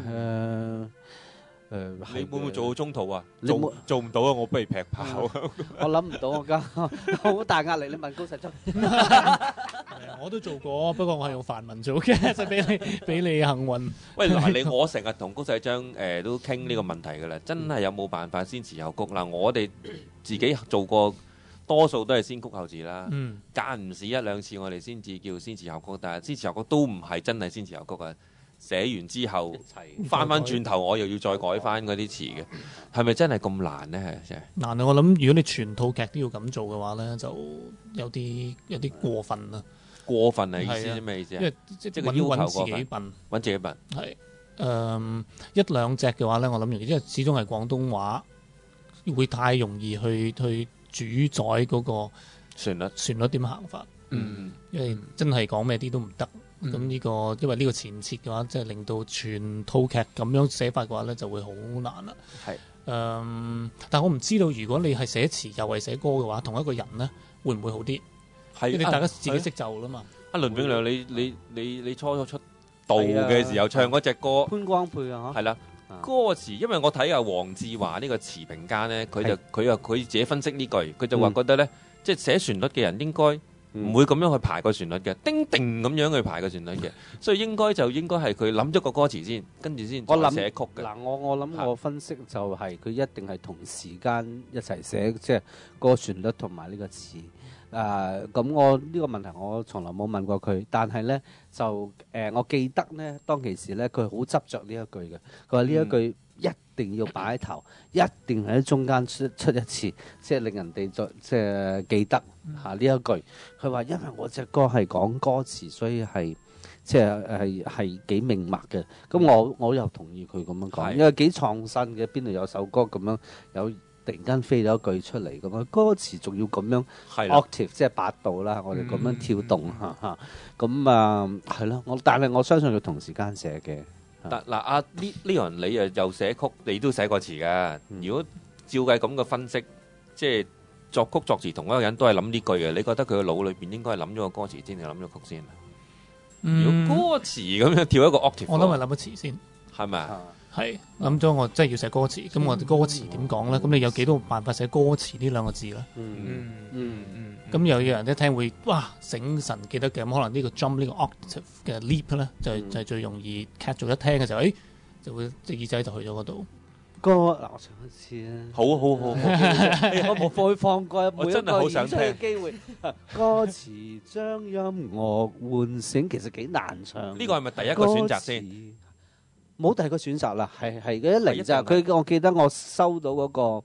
[SPEAKER 4] 你會唔會做到中途啊？做唔到啊！我不如劈炮。
[SPEAKER 7] 我諗唔到，我而家好大壓力。你問高世珍，
[SPEAKER 8] 我都做過，不過我係用梵文做嘅，就俾你幸運。
[SPEAKER 4] 喂，嗱，我成日同高世章都傾呢個問題㗎啦，真係有冇辦法先詞後曲嗱？我哋自己做過，多數都係先曲後詞啦。間唔時一兩次我哋先至叫先詞後曲，但係先詞後曲都唔係真係先詞後曲啊！寫完之後，翻轉頭我又要再改翻嗰啲詞嘅，係咪真係咁難呢？係
[SPEAKER 8] 難啊！我諗如果你全套劇都要咁做嘅話咧，就有啲過分啦。
[SPEAKER 4] 過分係意思咩意思啊？
[SPEAKER 8] 因為即係個要求過分，
[SPEAKER 4] 揾自己笨。
[SPEAKER 8] 係一兩隻嘅話咧，我諗容易，因為始終係廣東話，會太容易去主宰嗰個旋律點行法。因為真係講咩啲都唔得。咁呢個因為呢個前設嘅話，即係令到全套劇咁樣寫法嘅話咧，就會好難啦。
[SPEAKER 4] 係
[SPEAKER 8] 但係我唔知道，如果你係寫詞又係寫歌嘅話，同一個人咧會唔會好啲？因為你大家自己識就啦嘛。阿
[SPEAKER 4] 倫永亮，你初出道嘅時候唱嗰隻歌，
[SPEAKER 7] 潘光配啊，
[SPEAKER 4] 係啦。歌詞，因為我睇阿黃志華呢個詞評家咧，佢自己分析呢句，佢就話覺得咧，即係寫旋律嘅人應該唔會咁樣去排個旋律嘅，叮定咁樣去排個旋律嘅，所以應該係佢諗咗個歌詞先，跟住先再寫曲嘅。
[SPEAKER 7] 嗱，我諗我分析就係佢一定係同時間一齊寫，即係個旋律同埋呢個詞。咁我呢個問題我從來冇問過佢，但係呢，就我記得呢，當其時呢，佢好執着呢一句嘅，佢話呢一句一定要擺喺頭，一定喺中間出一次，即係令人哋即係記得呢一句。佢話因為我隻歌係講歌詞，所以係即係幾明白嘅。咁我又同意佢咁樣講，因為幾創新嘅，邊度有首歌咁樣有。突然間飛咗一句出嚟咁樣，歌詞仲要咁樣 octave，即係8度啦，我哋咁樣跳動嚇，咁係咯。但係我相信佢同時間寫嘅。
[SPEAKER 4] 嗱阿Leon，你又寫曲，你都寫過詞㗎。如果照計咁嘅分析，即係作曲作詞同一個人都係諗呢句嘅，你覺得佢個腦裏邊應該係諗咗個歌詞先定諗咗曲先？如果歌詞咁樣跳一個 octave，
[SPEAKER 8] 我諗係諗咗詞先，
[SPEAKER 4] 係咪啊？
[SPEAKER 8] 係諗咗我真係要寫歌詞，咁我歌詞點講咧？咁你有幾多辦法寫歌詞呢兩個字咧？咁有人一聽會哇醒神記得嘅，咁可能呢個 jump 呢個 octave 嘅 leap 咧，就係最容易 catch 咗一聽嘅時候，就會隻耳仔就去咗嗰度。
[SPEAKER 7] 歌嗱，我唱一次啊！
[SPEAKER 4] 好，
[SPEAKER 7] 我冇會放過
[SPEAKER 4] 我真係好想聽
[SPEAKER 7] 嘅機會。歌詞將音樂喚醒，其實幾難唱。
[SPEAKER 4] 呢個係咪第一個選擇先？
[SPEAKER 7] 冇第二個選擇啦，係嘅，一嚟就佢，我記得我收到嗰個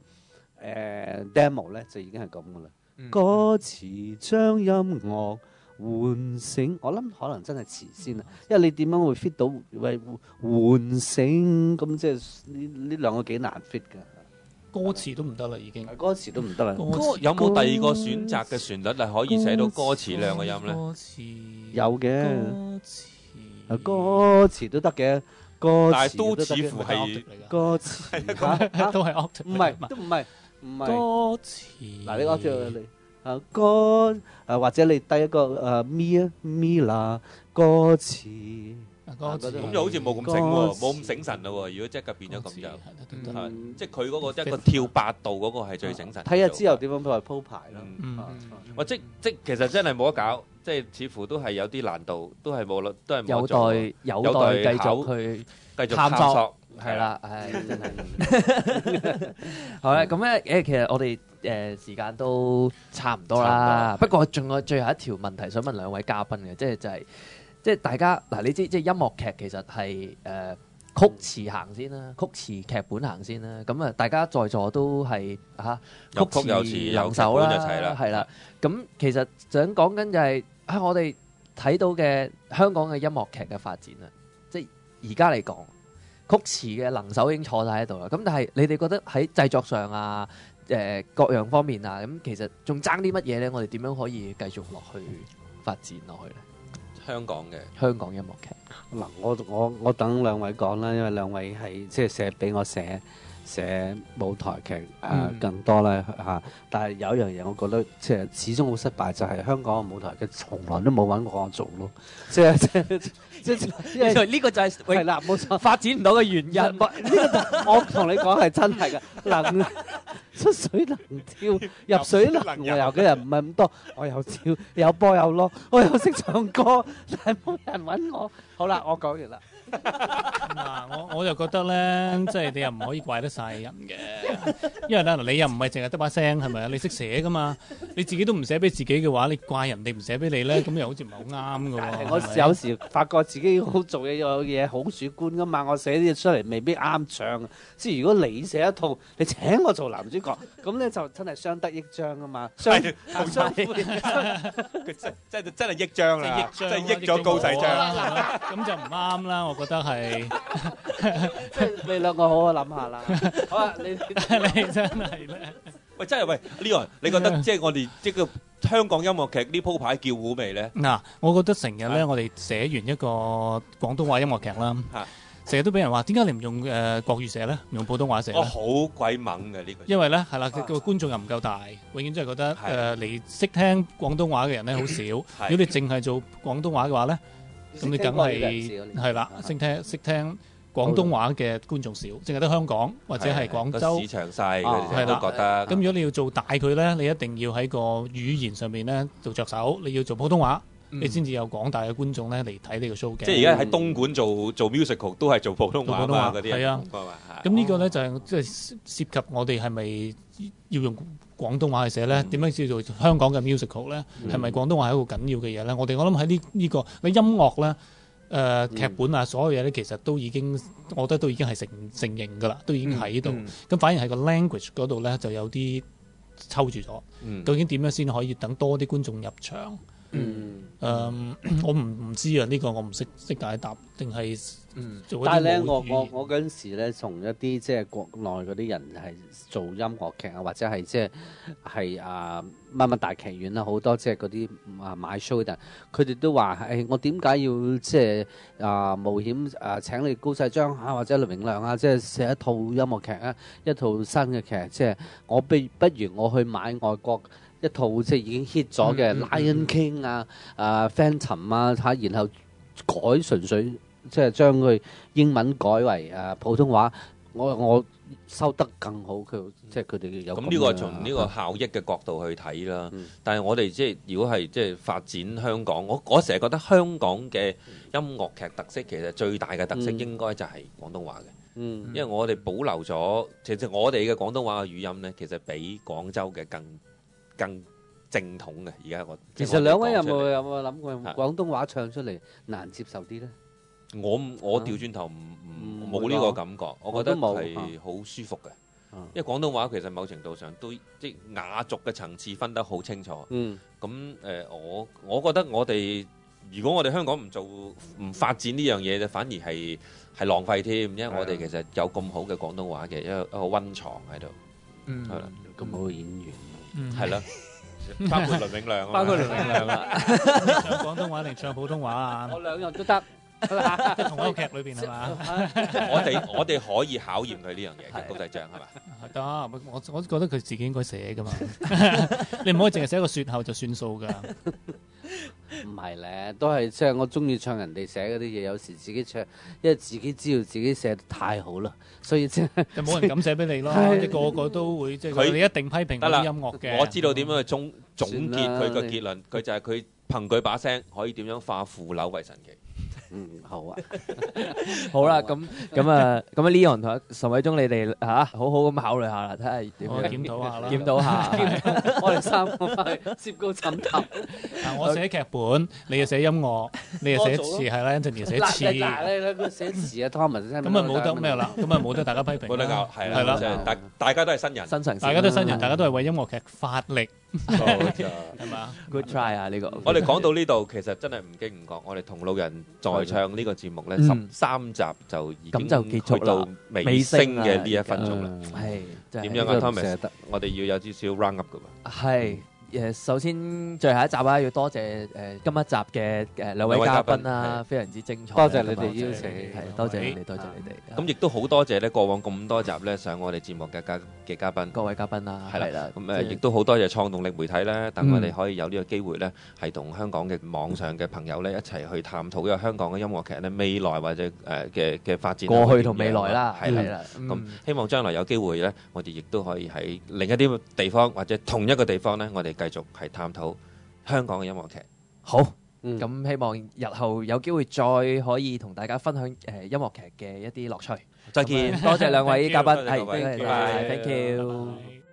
[SPEAKER 7] demo 咧，就已經係咁噶啦。歌詞將音樂喚醒，我諗可能真係詞先啦，因為你點樣會 fit 到喂喚醒咁，即係呢兩個幾難 fit 噶。
[SPEAKER 8] 歌詞都唔得啦，已經。
[SPEAKER 7] 歌詞都唔得啦。
[SPEAKER 4] 有冇第二個選擇嘅旋律係可以寫到歌詞兩個音咧？
[SPEAKER 8] 歌詞
[SPEAKER 7] 有嘅，歌詞都得嘅。
[SPEAKER 4] 但係都似乎係
[SPEAKER 7] 歌詞，
[SPEAKER 8] 都係 octave，
[SPEAKER 7] 唔係都唔係
[SPEAKER 8] 歌詞。
[SPEAKER 7] 嗱，你講住你歌或者你低一個咪啦歌詞，
[SPEAKER 4] 咁又好似冇咁醒喎，冇咁醒神咯喎。如果即刻變咗咁就，即係佢嗰個一個跳8度嗰個係最醒神。
[SPEAKER 7] 睇下之後點樣鋪排咯。
[SPEAKER 4] 或即其實真係冇得搞。即係似乎都係有啲難度，都係冇得，都係
[SPEAKER 5] 有待繼續去
[SPEAKER 4] 探索。
[SPEAKER 5] 係啦，真係。好啦，咁咧其實我哋時間都差唔多啦。不過仲有最後一條問題想問兩位嘉賓嘅，即係大家嗱，你知即係音樂劇其實係曲詞行先啦，曲詞劇本行先啦。咁啊，大家在座都係
[SPEAKER 4] 有曲有詞有手啦，
[SPEAKER 5] 係啦。咁其實想講緊就係我哋睇到嘅香港嘅音樂劇嘅發展啦，即係而家嚟講，曲詞嘅能手已經坐晒喺度啦。咁但係你哋覺得喺製作上啊，各樣方面啊，咁其實仲爭啲乜嘢咧？我哋點樣可以繼續落去發展落去咧？
[SPEAKER 4] 香港音樂劇
[SPEAKER 7] 嗱，我等兩位講啦，因為兩位係即係寫俾我寫舞台劇更多啦嚇。但係有一樣嘢，我覺得即係始終好失敗，就係香港嘅舞台劇從來都冇揾過我做咯。即係
[SPEAKER 5] 呢個就係
[SPEAKER 7] 係啦，冇錯，
[SPEAKER 5] 發展唔到嘅原因。
[SPEAKER 7] 呢個我同你講係真係嘅，能出水能跳，入水能游嘅人唔係咁多。我又跳，有波有攞，我又識唱歌，但係冇人揾我。好啦，我講完啦。
[SPEAKER 8] 嗱，我就覺得咧，即係你又唔可以怪得晒人嘅，因為咧你又唔係淨係得把聲，係咪啊？你識寫噶嘛？你自己都唔寫俾自己嘅話，你怪人哋唔寫俾你咧，咁又好似唔係好啱噶喎。
[SPEAKER 7] 我有時發覺自己好做嘢有嘢好主觀噶嘛，我寫啲嘢出嚟未必啱唱。即係如果你寫一套，你請我做男主角，咁咧就真係相得益彰啊嘛。相佢
[SPEAKER 13] 真係益彰啦，即係益咗高細彰。
[SPEAKER 8] 咁就唔啱啦，我覺得係。
[SPEAKER 7] 即係你兩個好好諗下啦。好啊，你
[SPEAKER 8] 真係咧。
[SPEAKER 13] 喂，真係喂，Leon，你覺得即係我哋即係香港音樂劇呢鋪牌叫好未咧？
[SPEAKER 8] 嗱，我覺得成日咧，我哋寫完一個廣東話音樂劇啦，成日都俾人話點解你唔用國語寫咧，唔用普通話寫咧？
[SPEAKER 13] 我好鬼猛嘅呢個。
[SPEAKER 8] 因為咧係啦，個觀眾又唔夠大，永遠真係覺得你識聽廣東話嘅人咧好少。如果你淨係做廣東話嘅話咧，咁你梗係係啦，識聽廣東話嘅觀眾少，淨係得香港或者係廣州
[SPEAKER 13] 市場細，佢哋都覺得。
[SPEAKER 8] 咁如果你要做大佢咧，你一定要喺個語言上面咧做着手，你要做普通話，你先至有廣大嘅觀眾咧嚟睇呢個 show 嘅。
[SPEAKER 13] 即係而家喺東莞做 musical 都係做普通話嘛，嗰啲
[SPEAKER 8] 係啊。咁呢個咧就係即係涉及我哋係咪要用廣東話去寫咧？點樣叫做香港嘅 musical 咧？係咪廣東話係一個緊要嘅嘢咧？我諗喺呢個你音樂咧。劇本啊，所有嘢咧，其實都已經，我覺得都已經係成型㗎啦，都已經喺度。咁反而係個 language 嗰度咧，就有啲抽住咗。究竟點樣先可以等多啲觀眾入場？我唔知啊，呢個我唔識解答，定係做一啲。
[SPEAKER 7] 但係咧，我嗰陣時咧，從一啲即係國內嗰啲人係做音樂劇啊，或者係即係乜乜大劇院啊，好多即係嗰啲買 show 嘅人，佢哋都話我點解要即係冒險請你高世章或者雷永亮啊，即係寫一套音樂劇啊，一套新嘅劇，即係我不如我去買外國一套即係已經 hit 咗嘅 Lion King Phantom 然後改純粹即係將佢英文改為普通話，我收得更好。即係佢哋有
[SPEAKER 4] 咁呢個從呢個效益嘅角度去睇啦。但係我哋即係如果係即係發展香港，我成日覺得香港嘅音樂劇特色其實最大嘅特色應該就係廣東話嘅。因為我哋保留咗，其實我哋嘅廣東話嘅語音咧，其實比廣州嘅更正統嘅。而家
[SPEAKER 7] 其實兩位有冇諗過用廣東話唱出嚟難接受啲咧？
[SPEAKER 4] 我調轉頭冇呢個感覺，我覺得係好舒服嘅。因為廣東話其實某程度上都即係雅俗嘅層次分得好清楚。咁我覺得我哋如果我哋香港唔發展呢樣嘢，就反而係浪費添。因為我哋其實有咁好嘅廣東話嘅一個溫床喺度，係啦，
[SPEAKER 7] 咁好嘅演員，
[SPEAKER 4] 係啦。包括倫永亮啊，
[SPEAKER 8] 包括倫永亮啊，唱廣東話定唱普通話啊？
[SPEAKER 7] 我兩樣都得，
[SPEAKER 8] 即係同一個劇裏邊係嘛？
[SPEAKER 4] 我哋可以考驗佢呢樣嘢嘅高世章係嘛？
[SPEAKER 8] 得，我覺得佢自己應該寫噶嘛。你唔可以淨係寫個説後就算數㗎。
[SPEAKER 7] 唔係咧，都係即係我中意唱人哋寫嗰啲嘢，有時自己唱，因為自己知道自己寫得太好啦，所以即係
[SPEAKER 8] 就冇人敢寫俾你咯。即係個都會即係佢哋一定批評嗰啲音樂嘅。
[SPEAKER 4] 我知道點樣去總結佢個結論，佢就係佢憑佢把聲可以點樣化腐朽為神奇。
[SPEAKER 7] 好啊，
[SPEAKER 5] 好啦，咁Leon 同岑偉忠你哋好好咁考慮下啦，睇下點樣
[SPEAKER 8] 檢討下啦，
[SPEAKER 5] 檢討下，
[SPEAKER 7] 我哋三個翻去攝高枕頭。
[SPEAKER 8] 我寫劇本，你又寫音樂，你又寫詞，係啦，Anthony寫詞。
[SPEAKER 7] 你寫詞啊，Thomas 真係
[SPEAKER 8] 咁啊冇得咩啦，咁啊冇得大家批評，
[SPEAKER 13] 冇得教，係啦，大家都係新人，
[SPEAKER 8] 大家都係新人，大家都係為音樂劇發力，
[SPEAKER 13] 係
[SPEAKER 5] 嘛 ？Good try 啊呢個！
[SPEAKER 13] 我哋講到呢度，其實真係唔經唔覺，我哋同路人在唱呢個節目咧，13集就已經結束到尾聲嘅呢1分鐘啦。
[SPEAKER 5] 係
[SPEAKER 13] 點樣啊 ，Thomas？我哋要有少少 round up 噶嘛。
[SPEAKER 5] 係。首先最後一集啦，要多謝今一集嘅兩位嘉賓啦，非常之精彩。
[SPEAKER 7] 多謝你哋邀請，
[SPEAKER 5] 係多謝你哋，多謝你哋。
[SPEAKER 13] 咁亦都好多謝咧，過往咁多集咧上我哋節目嘅嘉賓，
[SPEAKER 5] 各位嘉賓啦，
[SPEAKER 13] 係啦。咁亦都好多謝創動力媒體咧，等我哋可以有呢個機會咧，係同香港嘅網上嘅朋友咧一齊去探討呢個香港嘅音樂劇咧未來或者嘅發展。
[SPEAKER 5] 過去同未來啦，
[SPEAKER 13] 係啦。咁希望將來有機會咧，我哋亦都可以喺另一啲地方或者同一個地方咧，我哋繼續係探討香港嘅音樂劇。
[SPEAKER 5] 好，咁希望日後有機會再可以同大家分享音樂劇嘅一啲樂趣。
[SPEAKER 13] 再見，
[SPEAKER 5] 多謝兩位嘉賓，
[SPEAKER 13] 係
[SPEAKER 5] ，thank you。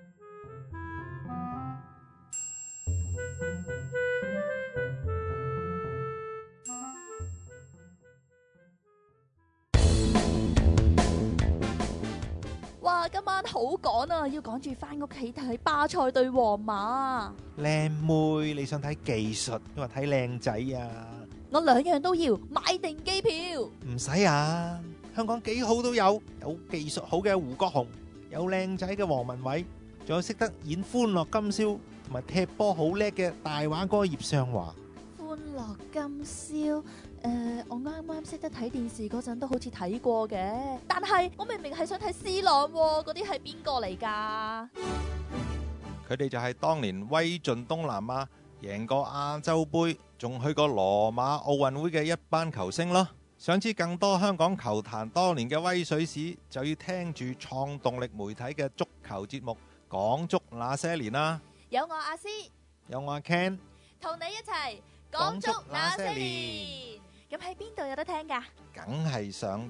[SPEAKER 14] 哇！今晚好趕啊，要趕住翻屋企睇巴塞對皇馬。
[SPEAKER 15] 靚妹，你想睇技術，抑或睇靚仔啊？
[SPEAKER 14] 我兩樣都要，買定機票。
[SPEAKER 15] 唔使啊，香港幾好都有技術好嘅胡國雄，有靚仔嘅黃文偉，仲有識得演歡樂今宵同埋踢波好叻嘅大話哥葉尚華。
[SPEAKER 14] 歡樂今宵。我啱啱識得睇電視嗰陣都好似睇過嘅，但係我明明係想睇 C 朗喎，嗰啲係邊個嚟㗎？
[SPEAKER 15] 佢哋就係當年威盡東南亞，贏過亞洲杯，仲去過羅馬奧運會嘅一班球星咯。想知更多香港球壇多年嘅威水史，就要聽住創動力媒體嘅足球節目《講足那些年》啦。
[SPEAKER 14] 有我阿詩，
[SPEAKER 15] 有我阿 Ken，
[SPEAKER 14] 同你一齊講足那些年。咁喺邊度有得聽㗎？
[SPEAKER 15] 梗係上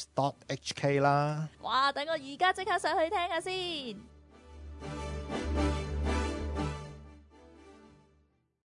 [SPEAKER 15] DMX.HK 啦。
[SPEAKER 14] 哇！等我而家即刻上去聽下先。